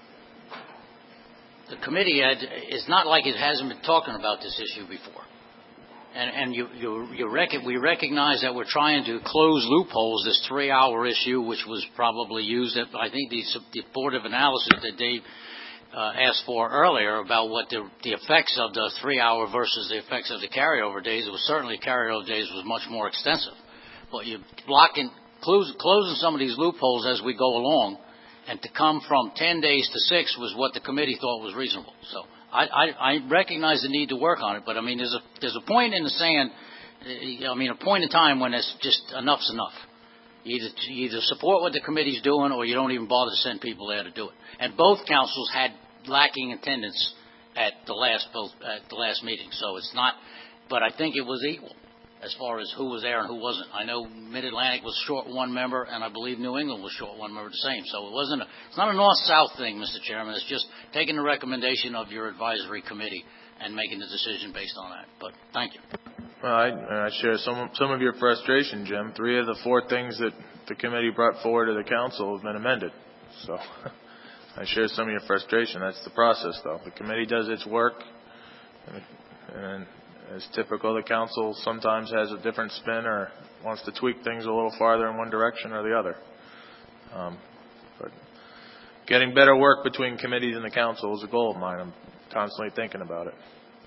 I: the committee had, it's not like it hasn't been talking about this issue before. And, and you, you, you rec- we recognize that we're trying to close loopholes, this three-hour issue, which was probably used at, I think, the, the Board of Analysis that Dave uh, asked for earlier about what the, the effects of the three-hour versus the effects of the carryover days. It was certainly carryover days was much more extensive. But you're blocking, close, closing some of these loopholes as we go along, and to come from ten days to six was what the committee thought was reasonable. So I, I, I recognize the need to work on it, but I mean, there's a there's a point in the sand. I mean, a point in time when it's just enough's enough. You either you either support what the committee's doing, or you don't even bother to send people there to do it. And both councils had lacking attendance at the last both at the last meeting, so it's not. But I think it was equal as far as who was there and who wasn't. I know Mid-Atlantic was short one member, and I believe New England was short one member the same. So it wasn't a, it's not a north-south thing, Mister Chairman. It's just taking the recommendation of your advisory committee and making the decision based on that. But thank you.
A: Well, I, I share some some of your frustration, Jim. Three of the four things that the committee brought forward to the council have been amended. So I share some of your frustration. That's the process, though. The committee does its work, and, and as typical, the council sometimes has a different spin or wants to tweak things a little farther in one direction or the other. Um, but getting better work between committees and the council is a goal of mine. I'm constantly thinking about it.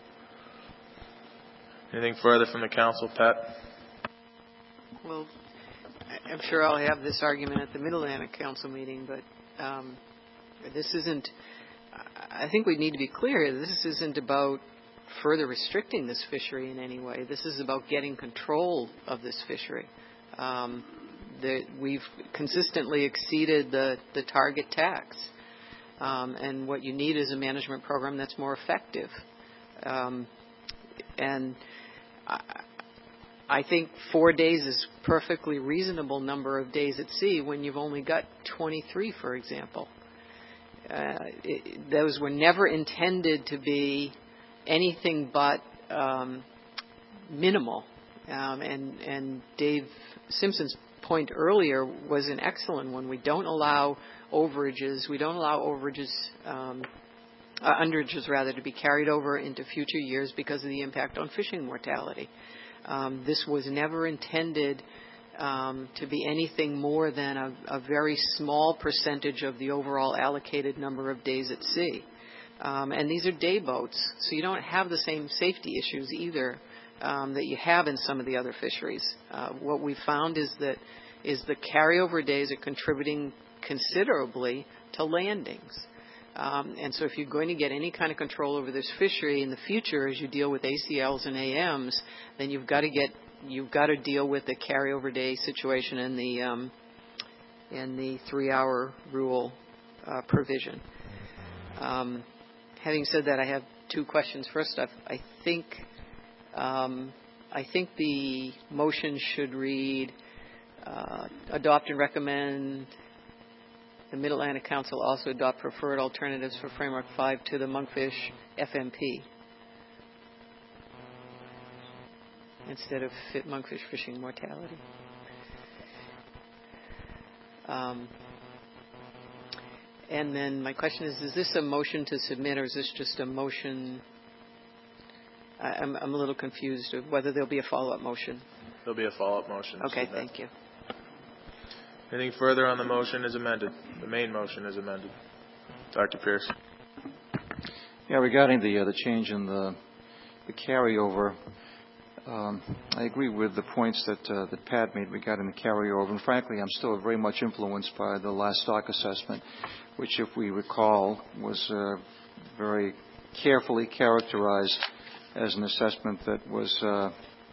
A: Anything further from the council, Pat?
E: Well, I'm sure I'll have this argument at the Mid-Atlantic Council meeting, but um, this isn't, I think we need to be clear, this isn't about further restricting this fishery in any way. This is about getting control of this fishery. Um, the, we've consistently exceeded the, the target tax. Um, and what you need is a management program that's more effective. Um, and I, I think four days is a perfectly reasonable number of days at sea when you've only got twenty-three, for example. Uh, it, those were never intended to be anything but um, minimal. Um, and, and Dave Simpson's point earlier was an excellent one. We don't allow overages. We don't allow overages, um, uh, underages rather, to be carried over into future years because of the impact on fishing mortality. Um, this was never intended um, to be anything more than a, a very small percentage of the overall allocated number of days at sea. Um, and these are day boats, so you don't have the same safety issues either um, that you have in some of the other fisheries. Uh, what we found is that is the carryover days are contributing considerably to landings. Um, and so if you're going to get any kind of control over this fishery in the future as you deal with A C Ls and A Ms, then you've got to get you've got to deal with the carryover day situation and the um, and the three-hour rule uh, provision. Um, Having said that, I have two questions. First, I, I think um, I think the motion should read: uh, adopt and recommend the Mid-Atlantic Council also adopt preferred alternatives for Framework five to the Monkfish F M P instead of fit monkfish fishing mortality. Um, And then my question is, is this a motion to submit, or is this just a motion? I, I'm, I'm a little confused of whether there'll be a follow-up motion.
A: There'll be a follow-up motion.
E: Okay, thank you.
A: Anything further on the motion as amended? The main motion is amended. Doctor Pierce.
H: Yeah, regarding the uh, the change in the the carryover, um, I agree with the points that uh, that Pat made regarding the carryover. And frankly, I'm still very much influenced by the last stock assessment, which, if we recall, was uh, very carefully characterized as an assessment that was uh,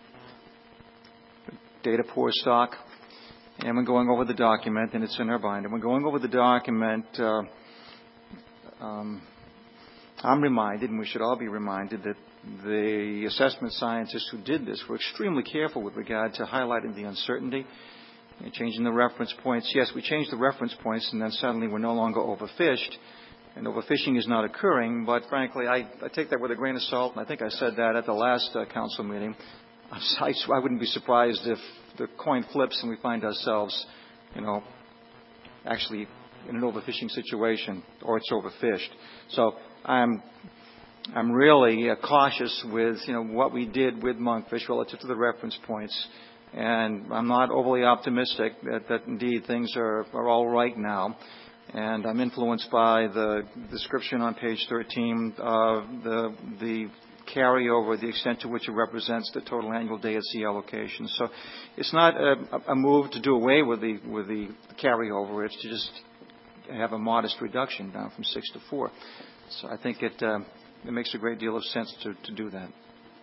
H: data poor stock. And when going over the document, and it's in our binder, when going over the document, uh, um, I'm reminded, and we should all be reminded, that the assessment scientists who did this were extremely careful with regard to highlighting the uncertainty and changing the reference points. Yes, we changed the reference points, and then suddenly we're no longer overfished, and overfishing is not occurring. But frankly, I, I take that with a grain of salt, and I think I said that at the last uh, council meeting. I, I wouldn't be surprised if the coin flips and we find ourselves, you know, actually in an overfishing situation, or it's overfished. So I'm I'm really uh, cautious with, you know, what we did with monkfish relative to the reference points, and I'm not overly optimistic that, that indeed things are, are all right now. And I'm influenced by the description on page thirteen of the the carryover, the extent to which it represents the total annual day at sea allocation. So it's not a, a move to do away with the with the carryover. It's to just have a modest reduction down from six to four. So I think it uh, it makes a great deal of sense to, to do that.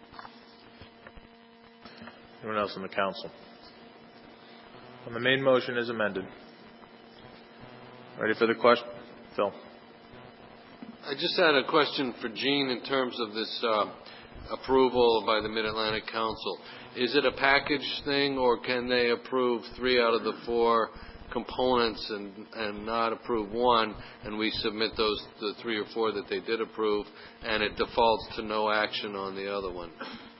A: Anyone else in the council? On the main motion is amended. Ready for the question? Phil.
B: I just had a question for Gene in terms of this uh, approval by the Mid-Atlantic Council. Is it a package thing, or can they approve three out of the four components and, and not approve one, and we submit those the three or four that they did approve, and it defaults to no action on the other one?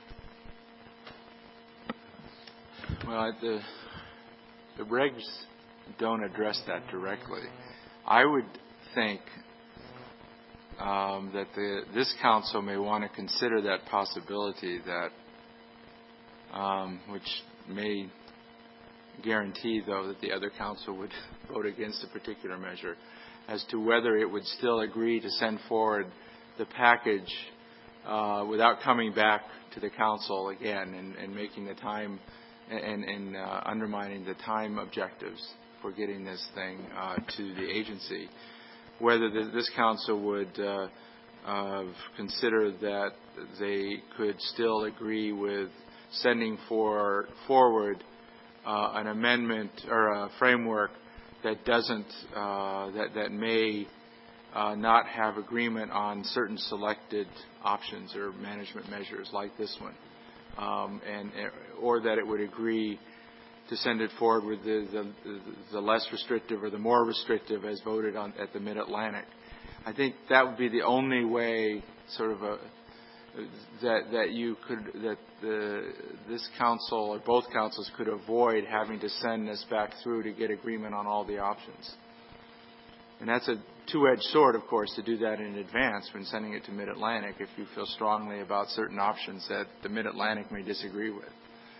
K: Well, the, the regs don't address that directly. I would think um, that the, this council may want to consider that possibility, that um, which may guarantee, though, that the other council would vote against a particular measure, as to whether it would still agree to send forward the package uh, without coming back to the council again and, and making the time and, and uh, undermining the time objectives for getting this thing uh, to the agency. Whether the, this council would uh, uh, consider that they could still agree with sending for forward uh, an amendment or a framework that doesn't uh, that that may uh, not have agreement on certain selected options or management measures like this one, um, and or that it would agree to send it forward with the, the, the less restrictive or the more restrictive as voted on at the Mid-Atlantic. I think that would be the only way, sort of a, that that you could that the this council or both councils could avoid having to send this back through to get agreement on all the options. And that's a two-edged sword, of course, to do that in advance when sending it to Mid-Atlantic if you feel strongly about certain options that the Mid-Atlantic may disagree with.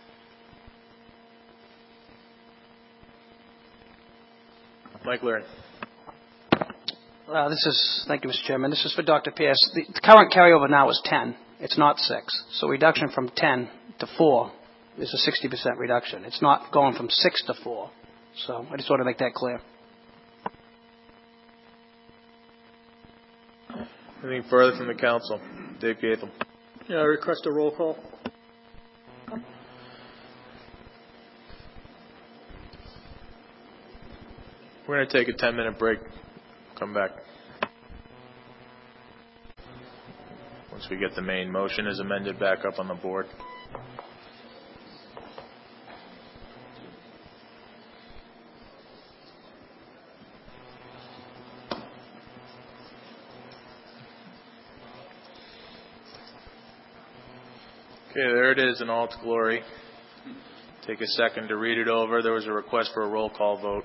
A: Mike Leary.
M: Uh, this is, thank you, Mister Chairman. This is for Doctor Pierce. The, the current carryover now is ten. It's not six. So reduction from ten to four is a sixty percent reduction. It's not going from six to four. So I just want to make that clear.
A: Anything further from the council? Dave Gaethel.
D: Yeah, I request a roll call.
A: We're going to take a ten-minute break. Come back. Once we get the main motion as amended back up on the board. Okay, there it is in all its glory. Take a second to read it over. There was a request for a roll call vote.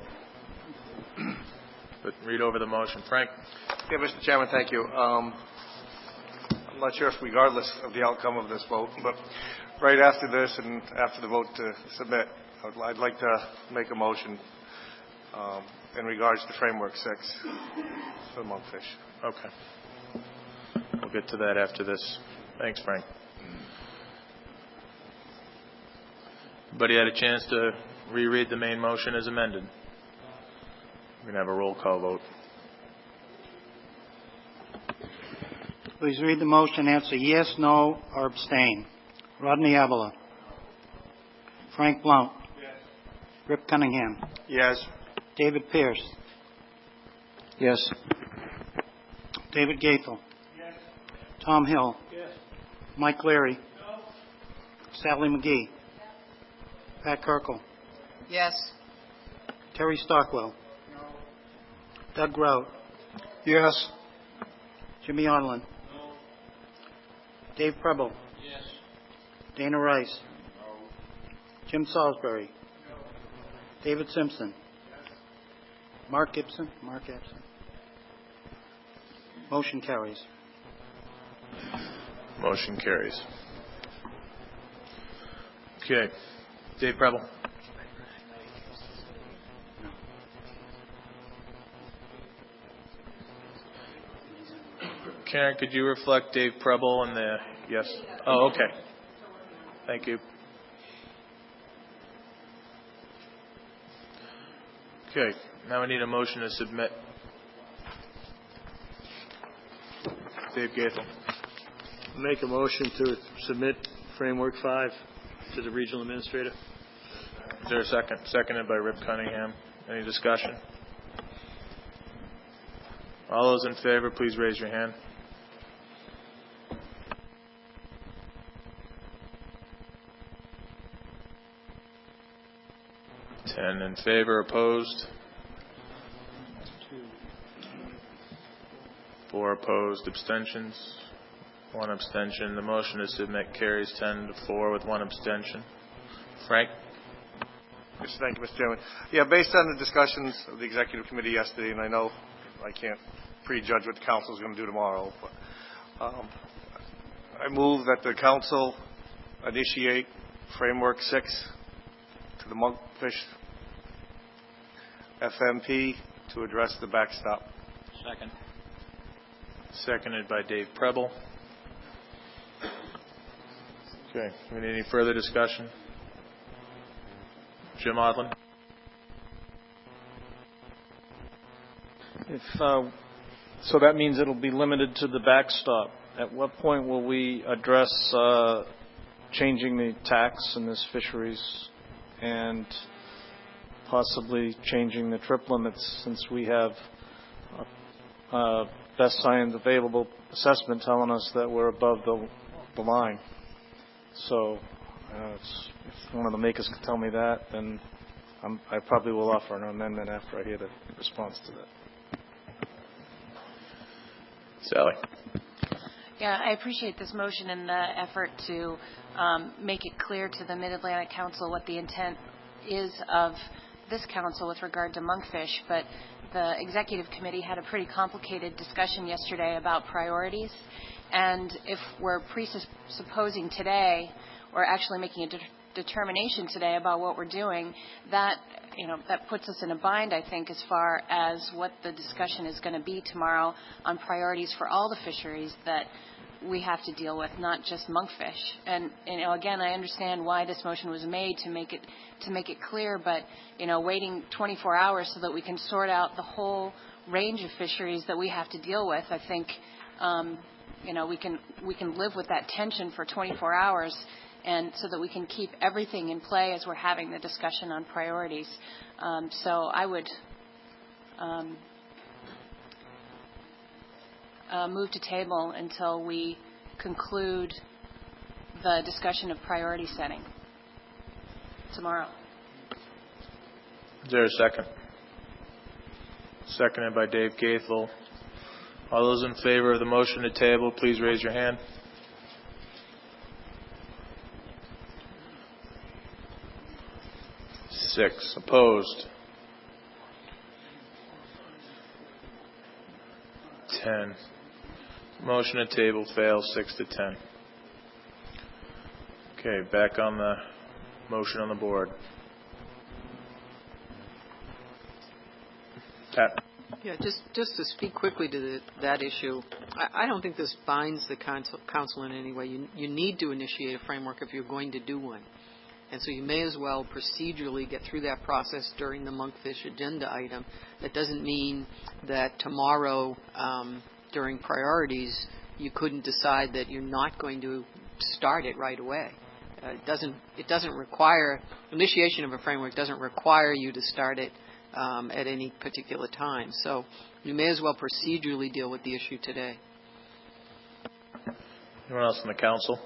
A: But read over the motion. Frank?
O: Yeah, Mister Chairman, thank you. Um, I'm not sure if regardless of the outcome of this vote, but right after this and after the vote to submit, I'd, I'd like to make a motion um, in regards to Framework six for Monkfish.
A: Okay. We'll get to that after this. Thanks, Frank. Everybody had a chance to reread the main motion as amended. We're going to have a roll call vote.
G: Please read the motion. Answer yes, no, or abstain. Rodney Avila. Frank Blount. Yes. Rip Cunningham.
O: Yes.
G: David Pierce.
H: Yes.
G: David Gaethel. Yes. Tom Hill.
J: Yes.
G: Mike Leary. No. Sally McGee. Pat Kirkle.
E: Yes.
G: Terry Stockwell.
J: No.
G: Doug Grout.
O: Yes.
G: Jimmy Onlin.
J: No.
G: Dave Preble.
J: Yes.
G: Dana Rice.
J: No.
G: Jim Salisbury.
J: No.
G: David Simpson.
J: Yes.
G: Mark Gibson. Mark Gibson. Motion carries.
A: Motion carries. Okay. Dave Preble. Karen, could you reflect Dave Preble and the yes? Oh, okay. Thank you. Okay. Now we need a motion to submit. Dave Gaethel.
D: Make a motion to submit Framework five to the regional administrator.
A: Is there a second? Seconded by Rip Cunningham. Any discussion? All those in favor, please raise your hand. Ten in favor, opposed. Four opposed, abstentions. One abstention. The motion to submit carries ten to four with one abstention. Frank?
O: Yes, thank you, Mister Chairman. Yeah, based on the discussions of the executive committee yesterday, and I know I can't prejudge what the council is going to do tomorrow, but um, I move that the council initiate Framework six to the Monkfish F M P to address the backstop.
I: Second.
A: Seconded by Dave Preble. Okay. Do we need any further discussion? Jim Odlin.
J: If uh, so, that means it'll be limited to the backstop. At what point will we address uh, changing the tax in this fisheries and possibly changing the trip limits, since we have uh, best science available assessment telling us that we're above the, the line? So uh, it's, if one of the makers can tell me that, then I'm, I probably will offer an amendment after I hear the response to that.
A: Sally.
P: Yeah, I appreciate this motion and the effort to um, make it clear to the Mid-Atlantic Council what the intent is of this council with regard to monkfish, but the executive committee had a pretty complicated discussion yesterday about priorities, and if we're presupposing today or actually making a de- determination today about what we're doing, that you know that puts us in a bind, I think, as far as what the discussion is going to be tomorrow on priorities for all the fisheries that we have to deal with, not just monkfish. And you know, again, I understand why this motion was made to make it to make it clear, but you know, waiting twenty-four hours so that we can sort out the whole range of fisheries that we have to deal with, I think um, you know we can we can live with that tension for twenty-four hours, and so that we can keep everything in play as we're having the discussion on priorities. Um, so I would um, uh, move to table until we conclude the discussion of priority setting tomorrow.
A: Is there a second? Seconded by Dave Gaethel. All those in favor of the motion to table, please raise your hand. Six. Opposed? Ten. Motion to table fails six to ten. Okay, back on the motion on the board. Pat.
E: Yeah, just, just to speak quickly to the, that issue, I, I don't think this binds the council, council in any way. You, you need to initiate a framework if you're going to do one. And so you may as well procedurally get through that process during the Monkfish agenda item. That doesn't mean that tomorrow, um, during priorities, you couldn't decide that you're not going to start it right away. Uh, it doesn't, it doesn't require, initiation of a framework doesn't require you to start it Um, at any particular time. So you may as well procedurally deal with the issue today.
A: Anyone else on the council?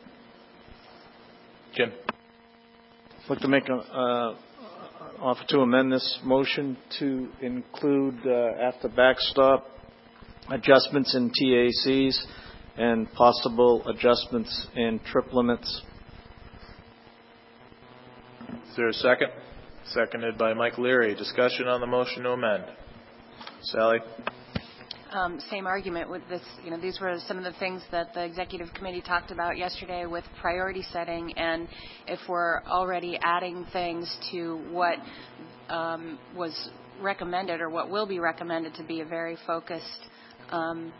A: Jim.
J: I'd like to make an uh, offer to amend this motion to include, uh, after backstop, adjustments in T A Cs and possible adjustments in trip limits.
A: Is there a second? Seconded by Mike Leary. Discussion on the motion to amend. Sally?
P: Um, same argument with this. You know, these were some of the things that the executive committee talked about yesterday with priority setting, and if we're already adding things to what um, was recommended or what will be recommended to be a very focused um,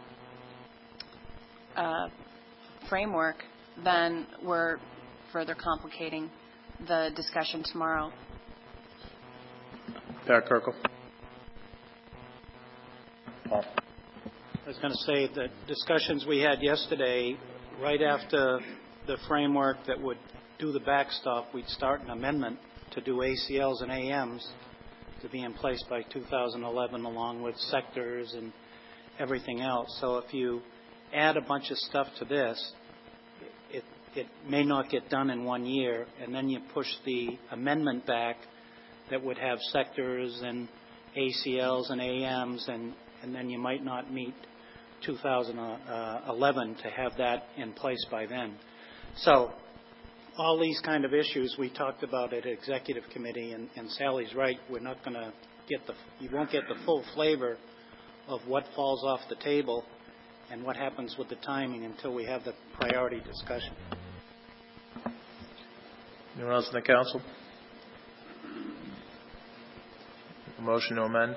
P: uh, framework, then we're further complicating the discussion tomorrow.
A: Pat Kirkle. Paul.
G: I was going to say that discussions we had yesterday, right after the framework that would do the backstop, we'd start an amendment to do A C Ls and A Ms to be in place by two thousand eleven, along with sectors and everything else. So if you add a bunch of stuff to this, it, it may not get done in one year, and then you push the amendment back that would have sectors and A C Ls and A Ms, and, and then you might not meet two thousand eleven to have that in place by then. So all these kind of issues we talked about at executive committee, and, and Sally's right, we're not going to get the, you won't get the full flavor of what falls off the table and what happens with the timing until we have the priority discussion.
A: Anyone else in the council? Motion to amend.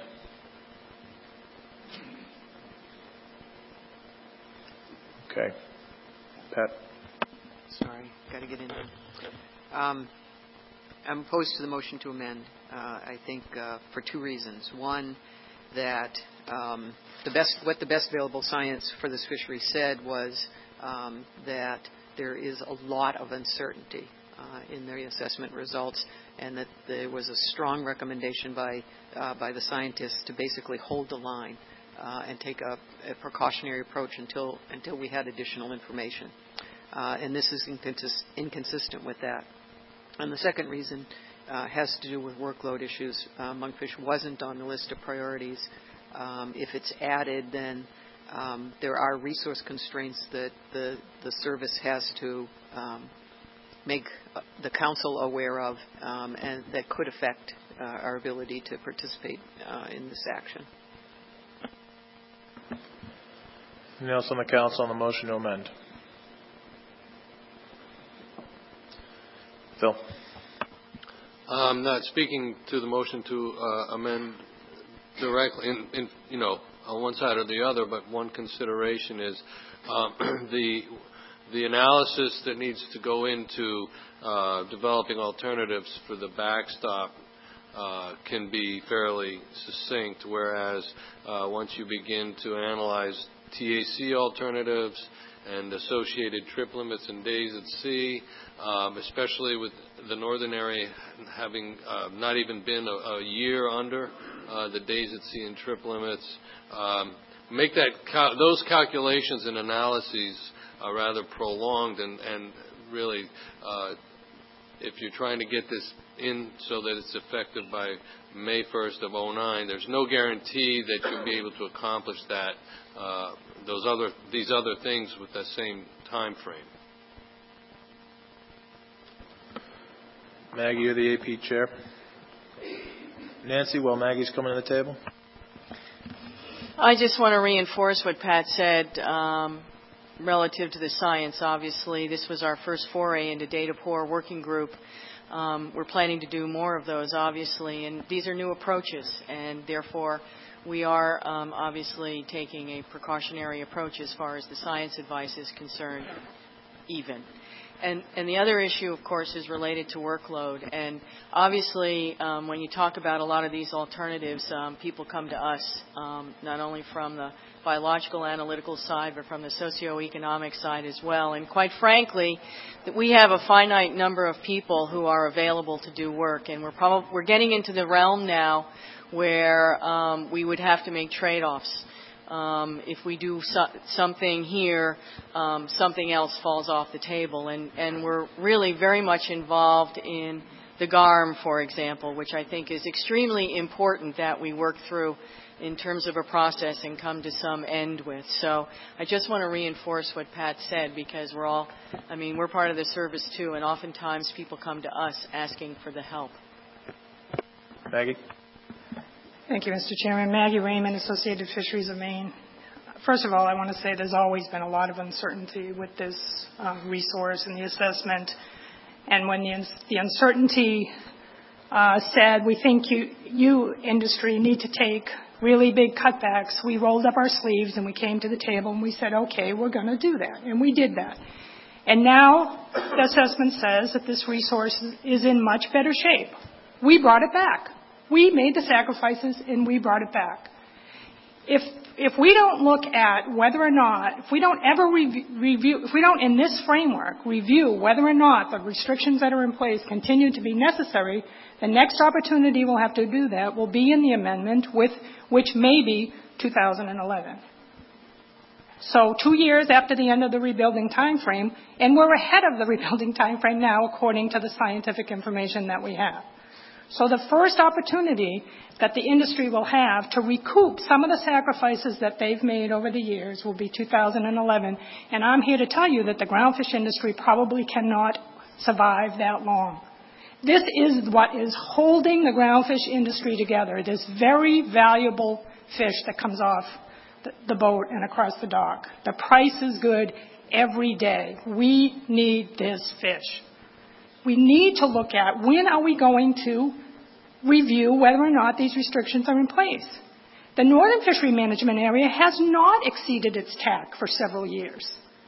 A: Okay. Pat.
E: Sorry, got to get in there. Um, I'm opposed to the motion to amend. Uh, I think uh, for two reasons. One, that um, the best, what the best available science for this fishery said was um, that there is a lot of uncertainty uh, in the assessment results, and that there was a strong recommendation by uh, by the scientists to basically hold the line uh, and take a, a precautionary approach until until we had additional information. Uh, and this is inconsist- inconsistent with that. And the second reason uh, has to do with workload issues. Uh, monkfish wasn't on the list of priorities. Um, if it's added, then um, there are resource constraints that the, the service has to um, make the council aware of, um, and that could affect uh, our ability to participate uh, in this action.
A: Anyone else on the council on the motion to amend? Phil.
B: I'm not speaking to the motion to uh, amend directly, in, in, you know, on one side or the other, but one consideration is uh, the the analysis that needs to go into uh, developing alternatives for the backstop uh, can be fairly succinct, whereas uh, once you begin to analyze T A C alternatives and associated trip limits and days at sea, um, especially with the northern area having uh, not even been a, a year under uh, the days at sea and trip limits. Um, make that cal- those calculations and analyses uh, rather prolonged, and, and really, uh, if you're trying to get this in so that it's effective by May first of oh nine, there's no guarantee that you'll be able to accomplish that. Uh, those other these other things with that same time frame.
A: Maggie, you're the A P chair. Nancy, while Maggie's coming to the table.
E: I just want to reinforce what Pat said um, relative to the science. Obviously, this was our first foray into data poor working group. Um, we're planning to do more of those, obviously, and these are new approaches, and therefore we are um, obviously taking a precautionary approach as far as the science advice is concerned, even. And, and the other issue, of course, is related to workload. And obviously, um, when you talk about a lot of these alternatives, um, people come to us, um, not only from the biological analytical side, but from the socioeconomic side as well. And quite frankly, that we have a finite number of people who are available to do work. And we're probably we're getting into the realm now where um, we would have to make trade-offs. Um, if we do so, something here, um, something else falls off the table. And, and we're really very much involved in the G A R M, for example, which I think is extremely important that we work through in terms of a process and come to some end with. So I just want to reinforce what Pat said, because we're all, I mean, we're part of the service too, and oftentimes people come to us asking for the help.
A: Maggie?
N: Thank you, Mister Chairman. Maggie Raymond, Associated Fisheries of Maine. First of all, I want to say there's always been a lot of uncertainty with this um, resource and the assessment. And when the, the uncertainty uh, said, we think you, you, industry, need to take really big cutbacks, we rolled up our sleeves and we came to the table and we said, okay, we're going to do that. And we did that. And now the assessment says that this resource is in much better shape. We brought it back. We made the sacrifices and we brought it back. If if we don't look at whether or not, if we don't ever rev- review, if we don't in this framework review whether or not the restrictions that are in place continue to be necessary, the next opportunity we'll have to do that will be in the amendment, with which may be two thousand eleven. So two years after the end of the rebuilding time frame, and we're ahead of the rebuilding time frame now according to the scientific information that we have. So the first opportunity that the industry will have to recoup some of the sacrifices that they've made over the years will be two thousand eleven. And I'm here to tell you that the groundfish industry probably cannot survive that long. This is what is holding the groundfish industry together. It is very valuable fish that comes off the, the boat and across the dock. The price is good every day. We need this fish. We need to look at when are we going to review whether or not these restrictions are in place. The Northern Fishery Management Area has not exceeded its T A C for several years.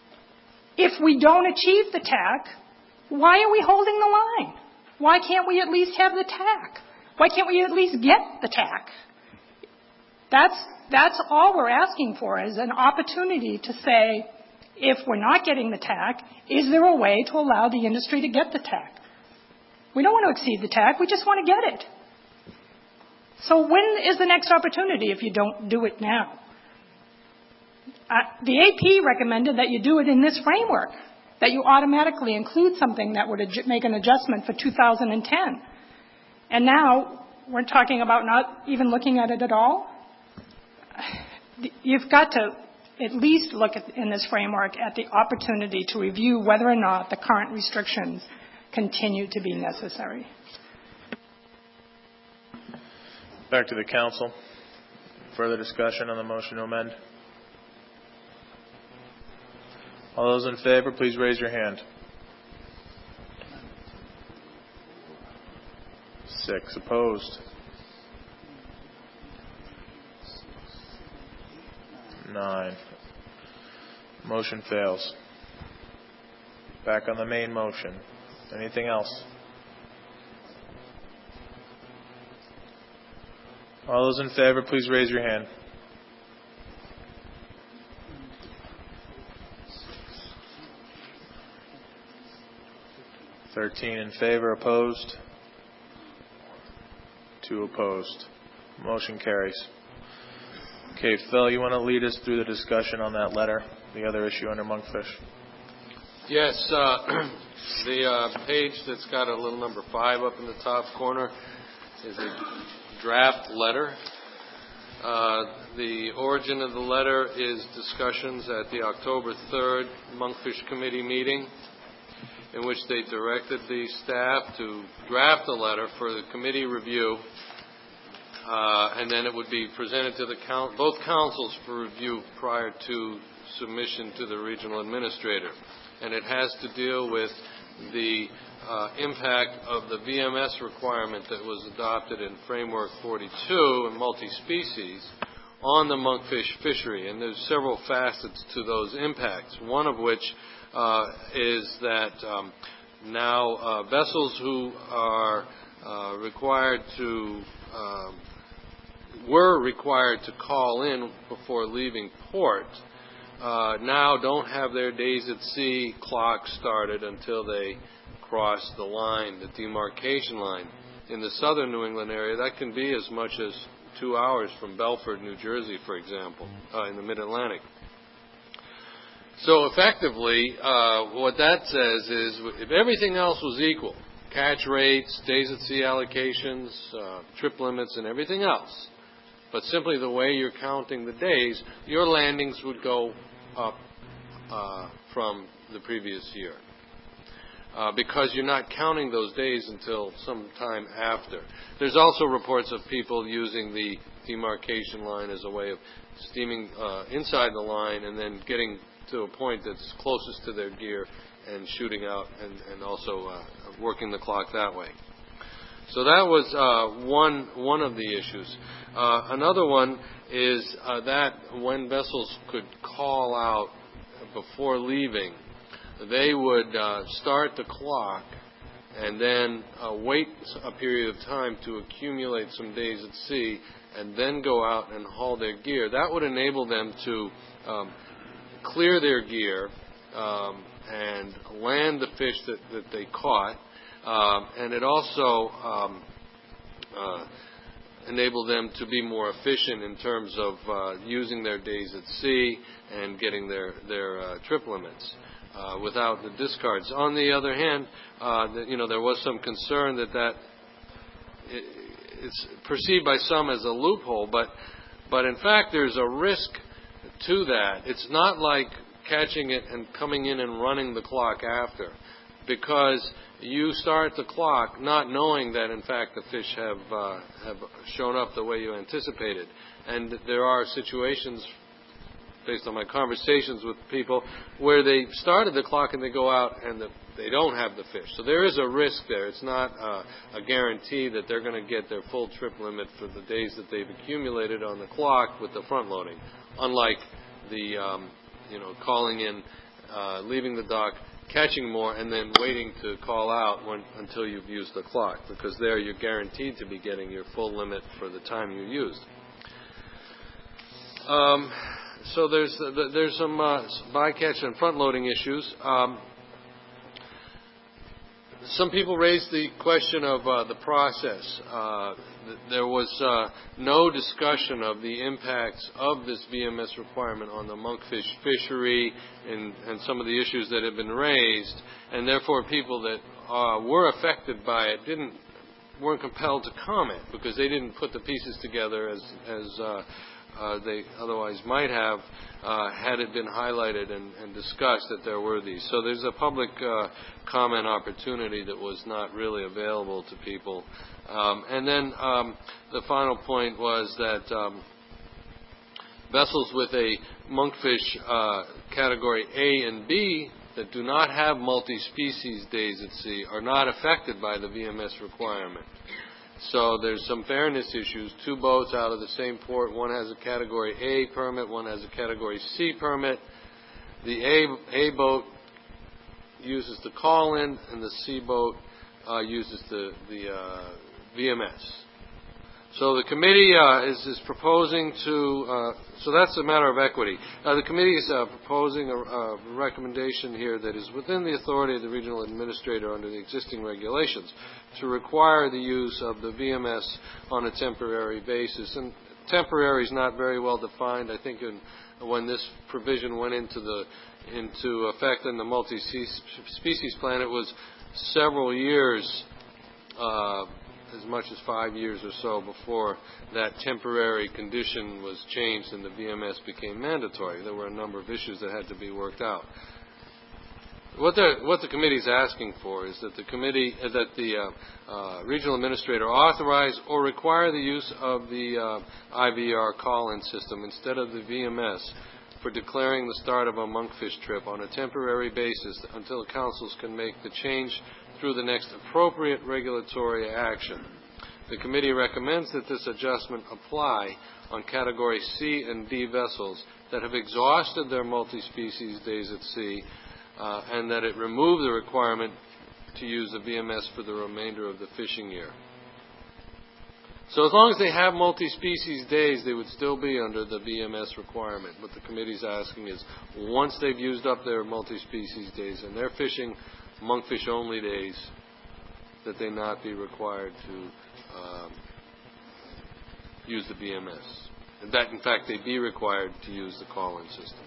N: If we don't achieve the T A C, why are we holding the line? Why can't we at least have the T A C? Why can't we at least get the T A C? That's, that's all we're asking for, is an opportunity to say, if we're not getting the T A C, is there a way to allow the industry to get the T A C? We don't want to exceed the T A C, we just want to get it. So when is the next opportunity if you don't do it now? Uh, the A P recommended that you do it in this framework, that you automatically include something that would adju- make an adjustment for two thousand ten. And now we're talking about not even looking at it at all. You've got to at least look at, in this framework at the opportunity to review whether or not the current restrictions continue to be necessary.
A: Back to the council. Further discussion on the motion to amend? All those in favor, please raise your hand. Six opposed. Nine. Motion fails. Back on the main motion. Anything else? All those in favor, please raise your hand. Thirteen in favor, opposed. Two opposed. Motion carries. Okay, Phil, you want to lead us through the discussion on that letter, the other issue under monkfish?
B: Yes, uh, the uh, page that's got a little number five up in the top corner is a draft letter. Uh, the origin of the letter is discussions at the October third Monkfish Committee meeting, in which they directed the staff to draft a letter for the committee review uh, and then it would be presented to the coun- both councils for review prior to submission to the regional administrator. And it has to deal with the uh, impact of the V M S requirement that was adopted in Framework forty-two and multi-species on the monkfish fishery. And there's several facets to those impacts, one of which uh, is that um, now uh, vessels who are uh, required to, uh, were required to call in before leaving port, uh, now don't have their days at sea clock started until they cross the line, the demarcation line. In the southern New England area, that can be as much as two hours from Belford, New Jersey, for example, uh, in the mid-Atlantic. So effectively, uh, what that says is if everything else was equal, catch rates, days at sea allocations, uh, trip limits, and everything else, but simply the way you're counting the days, your landings would go up uh, from the previous year. Uh, because you're not counting those days until some time after. There's also reports of people using the demarcation line as a way of steaming uh, inside the line and then getting to a point that's closest to their gear and shooting out and, and also uh, working the clock that way. So that was uh, one, one of the issues. Uh, another one is uh, that when vessels could call out before leaving, they would uh, start the clock and then uh, wait a period of time to accumulate some days at sea and then go out and haul their gear. That would enable them to um, clear their gear um, and land the fish that, that they caught. Um, and it also um, uh, enabled them to be more efficient in terms of uh, using their days at sea and getting their, their uh, trip limits. Uh, without the discards. On the other hand, uh, the, you know, there was some concern that that it, it's perceived by some as a loophole, but but in fact there's a risk to that. It's not like catching it and coming in and running the clock after, because you start the clock not knowing that in fact the fish have uh, have shown up the way you anticipated, and there are situations, based on my conversations with people, where they started the clock and they go out and the, they don't have the fish. So there is a risk there. It's not uh, a guarantee that they're going to get their full trip limit for the days that they've accumulated on the clock with the front loading, unlike the, um, you know, calling in, uh, leaving the dock, catching more, and then waiting to call out when, until you've used the clock, because there you're guaranteed to be getting your full limit for the time you used. Um, So there's there's some uh, bycatch and front-loading issues. Um, some people raised the question of uh, the process. Uh, th- there was uh, no discussion of the impacts of this V M S requirement on the monkfish fishery and, and some of the issues that have been raised, and therefore people that uh, were affected by it didn't weren't compelled to comment because they didn't put the pieces together as as uh, Uh, they otherwise might have uh, had it been highlighted and, and discussed that there were these. So there's a public uh, comment opportunity that was not really available to people. Um, and then um, the final point was that um, vessels with a monkfish uh, category A and B that do not have multi-species days at sea are not affected by the V M S requirement. So there's some fairness issues. Two boats out of the same port. One has a Category A permit. One has a Category C permit. The A, A boat uses the call-in, and the C boat uh, uses the, the uh, V M S. So the committee uh, is, is proposing to, uh, so that's a matter of equity. Uh, the committee is uh, proposing a, a recommendation here that is within the authority of the regional administrator under the existing regulations to require the use of the V M S on a temporary basis. And temporary is not very well defined. I think in, when this provision went into the into effect in the multi-species plan, it was several years uh, as much as five years or so before that temporary condition was changed and the V M S became mandatory. There were a number of issues that had to be worked out. What the what the committee is asking for is that the committee uh, that the uh, uh, regional administrator authorize or require the use of the uh, I V R call-in system instead of the V M S for declaring the start of a monkfish trip on a temporary basis until councils can make the change through the next appropriate regulatory action. The committee recommends that this adjustment apply on Category C and D vessels that have exhausted their multi-species days at sea, uh, and that it remove the requirement to use the V M S for the remainder of the fishing year. So as long as they have multi-species days, they would still be under the V M S requirement. What the committee is asking is, once they've used up their multi-species days and they're fishing monkfish-only days, that they not be required to um, use the V M S. And that, in fact, they be required to use the call-in system.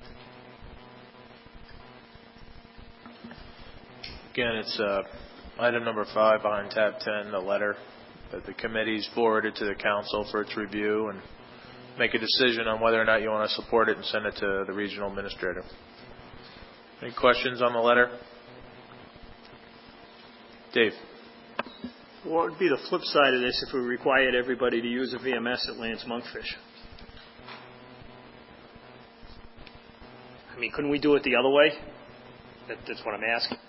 A: Again, it's uh, item number five behind tab ten, the letter that the committee's forwarded to the council for its review and make a decision on whether or not you want to support it and send it to the regional administrator. Any questions on the letter? Dave.
D: What would be the flip side of this if we required everybody to use a V M S at Lance Monkfish? I mean, couldn't we do it the other way? That, that's what I'm asking.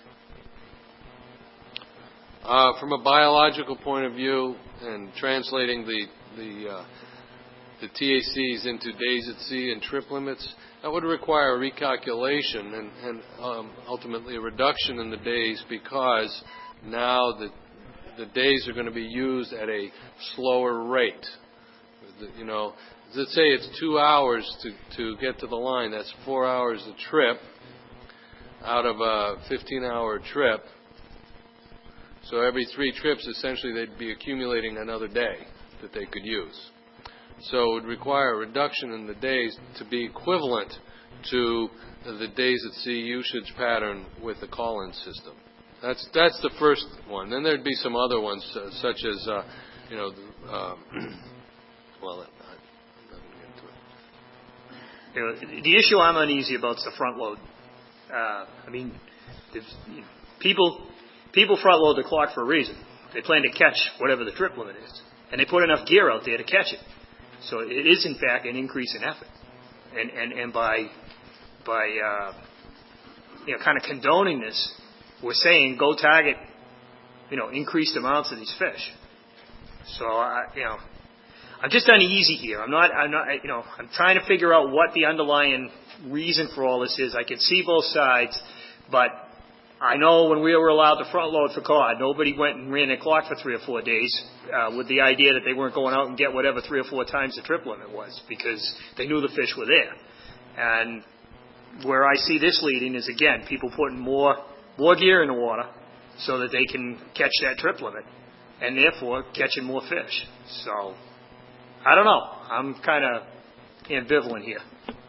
B: Uh, from a biological point of view, and translating the the, uh, the T A Cs into days at sea and trip limits, that would require a recalculation and, and um, ultimately a reduction in the days, because now the the days are going to be used at a slower rate. You know, let's say it's two hours to, to get to the line. That's four hours a trip out of a fifteen-hour trip. So every three trips, essentially, they'd be accumulating another day that they could use. So it would require a reduction in the days to be equivalent to the days at sea usage pattern with the call-in system. That's that's the first one. Then there'd be some other ones, uh, such as, uh, you know, uh, well, I'm not going to get into it.
D: You know, the issue I'm uneasy about is the front load. Uh, I mean, you know, people people front load the clock for a reason. They plan to catch whatever the trip limit is, and they put enough gear out there to catch it. So it is, in fact, an increase in effort. And and and by by uh, you know, kind of condoning this, we're saying go target, you know, increased amounts of these fish. So I, you know, I'm just uneasy here. I'm not, I'm not, you know, I'm trying to figure out what the underlying reason for all this is. I can see both sides, but I know when we were allowed to front load for cod, nobody went and ran their clock for three or four days uh, with the idea that they weren't going out and get whatever three or four times the trip limit was, because they knew the fish were there. And where I see this leading is, again, people putting more more gear in the water so that they can catch that trip limit, and therefore catching more fish. So, I don't know. I'm kind of ambivalent here.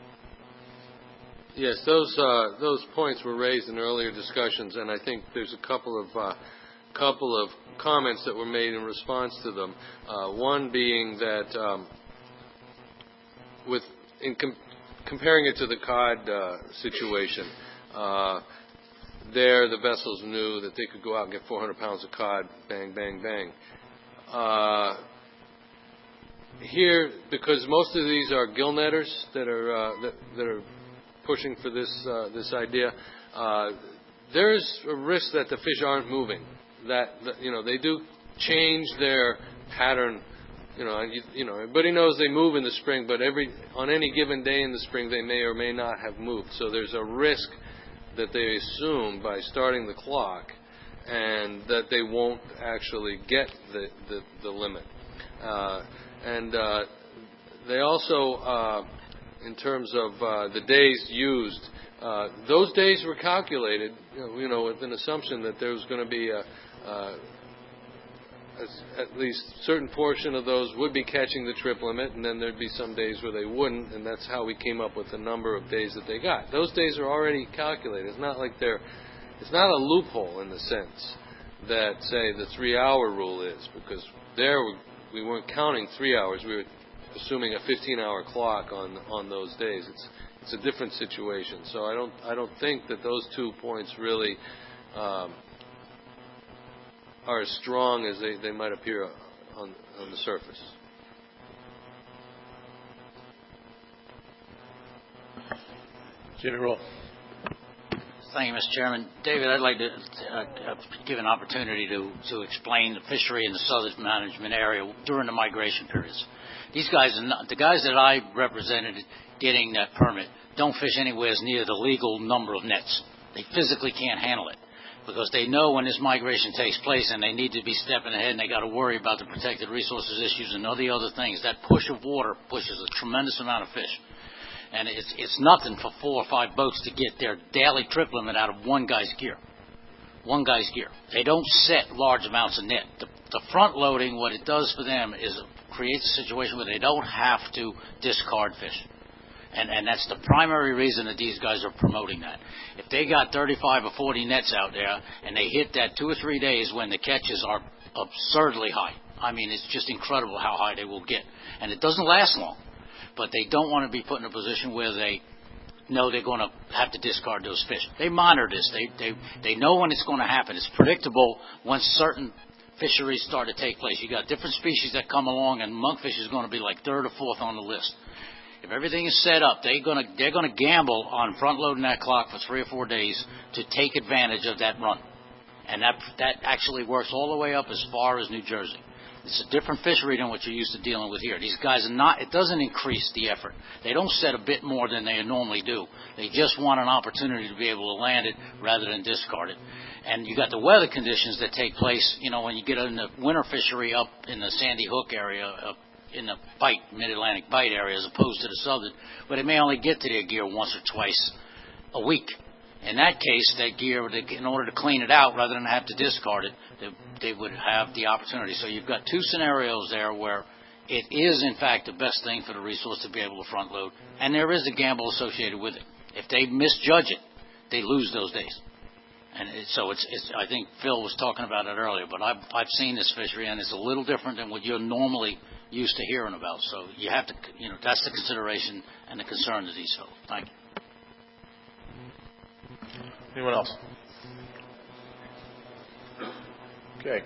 B: Yes, those uh, those points were raised in earlier discussions, and I think there's a couple of uh, couple of comments that were made in response to them. Uh, one being that um, with in com- comparing it to the cod uh, situation. Uh, There, the vessels knew that they could go out and get four hundred pounds of cod, bang, bang, bang. Uh, here, because most of these are gill netters that are uh, that, that are pushing for this uh, this idea, uh, there's a risk that the fish aren't moving. That, that you know, they do change their pattern. You know, you, you know, everybody knows they move in the spring, but every on any given day in the spring, they may or may not have moved. So there's a risk that they assume by starting the clock, and that they won't actually get the, the, the limit. Uh, and uh, they also, uh, in terms of uh, the days used, uh, those days were calculated, you know, you know, with an assumption that there was going to be a, uh, at least a certain portion of those would be catching the trip limit, and then there'd be some days where they wouldn't, and that's how we came up with the number of days that they got. Those days are already calculated. It's not like they're, it's not a loophole in the sense that, say, the three-hour rule is, because there we weren't counting three hours. We were assuming a fifteen-hour clock on on those days. It's it's a different situation. So I don't I don't think that those two points really um, are as strong as they, they might appear on on the surface.
A: Jimmy Roll.
I: Thank you, Mister Chairman. David, I'd like to uh, give an opportunity to, to explain the fishery in the southern management area during the migration periods. These guys, are not, the guys that I represented getting that permit, don't fish anywhere near the legal number of nets. They physically can't handle it because they know when this migration takes place and they need to be stepping ahead and they got to worry about the protected resources issues and all the other things. That push of water pushes a tremendous amount of fish. And it's it's nothing for four or five boats to get their daily trip limit out of one guy's gear. One guy's gear. They don't set large amounts of net. The, the front loading, what it does for them is it creates a situation where they don't have to discard fish. And, and that's the primary reason that these guys are promoting that. If they got thirty-five or forty nets out there and they hit that two or three days when the catches are absurdly high, I mean, it's just incredible how high they will get. And it doesn't last long. But they don't want to be put in a position where they know they're going to have to discard those fish. They monitor this. They they they know when it's going to happen. It's predictable once certain fisheries start to take place. You got different species that come along, and monkfish is going to be like third or fourth on the list. If everything is set up, they're going to they're going to gamble on front loading that clock for three or four days to take advantage of that run, and that that actually works all the way up as far as New Jersey. It's a different fishery than what you're used to dealing with here. These guys are not, it doesn't increase the effort. They don't set a bit more than they normally do. They just want an opportunity to be able to land it rather than discard it. And you got the weather conditions that take place, you know, when you get in the winter fishery up in the Sandy Hook area, up in the Bight, Mid-Atlantic Bight area, as opposed to the southern, where they may only get to their gear once or twice a week. In that case, that gear, in order to clean it out, rather than have to discard it, they, they would have the opportunity. So you've got two scenarios there where it is, in fact, the best thing for the resource to be able to front load, and there is a gamble associated with it. If they misjudge it, they lose those days. And it, so it's, it's, I think Phil was talking about it earlier, but I've, I've seen this fishery, and it's a little different than what you're normally used to hearing about. So you have to, you know, that's the consideration and the concern of these folks. Thank you.
A: Anyone else? Okay.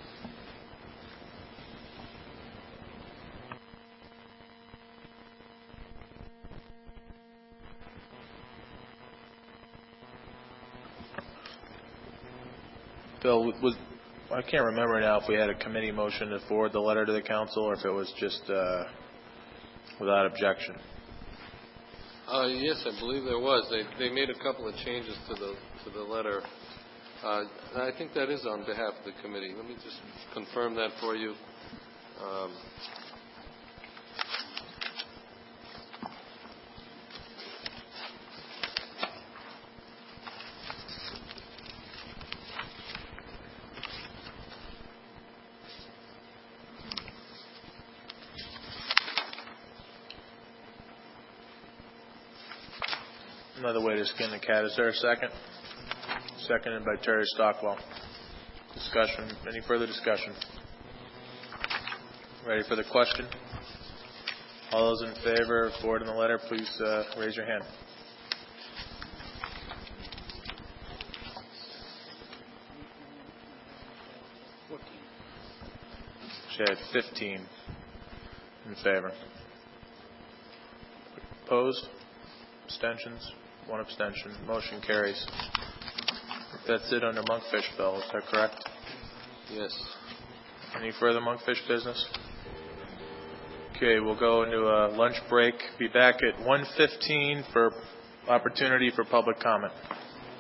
A: Bill, was, I can't remember now if we had a committee motion to forward the letter to the council or if it was just uh, without objection.
B: Uh, yes, I believe there was. They they made a couple of changes to the to the letter. Uh, I think that is on behalf of the committee. Let me just confirm that for you. Um,
A: Another way to skin the cat. Is there a second? Seconded by Terry Stockwell. Discussion. Any further discussion? Ready for the question? All those in favor of forwarding the letter, please uh, raise your hand. She had fifteen in favor. Opposed? Abstentions? One abstention. Motion carries. That's it under monkfish, Bill. Is that correct?
B: Yes.
A: Any further monkfish business? Okay, we'll go into a lunch break. Be back at one fifteen for opportunity for public comment.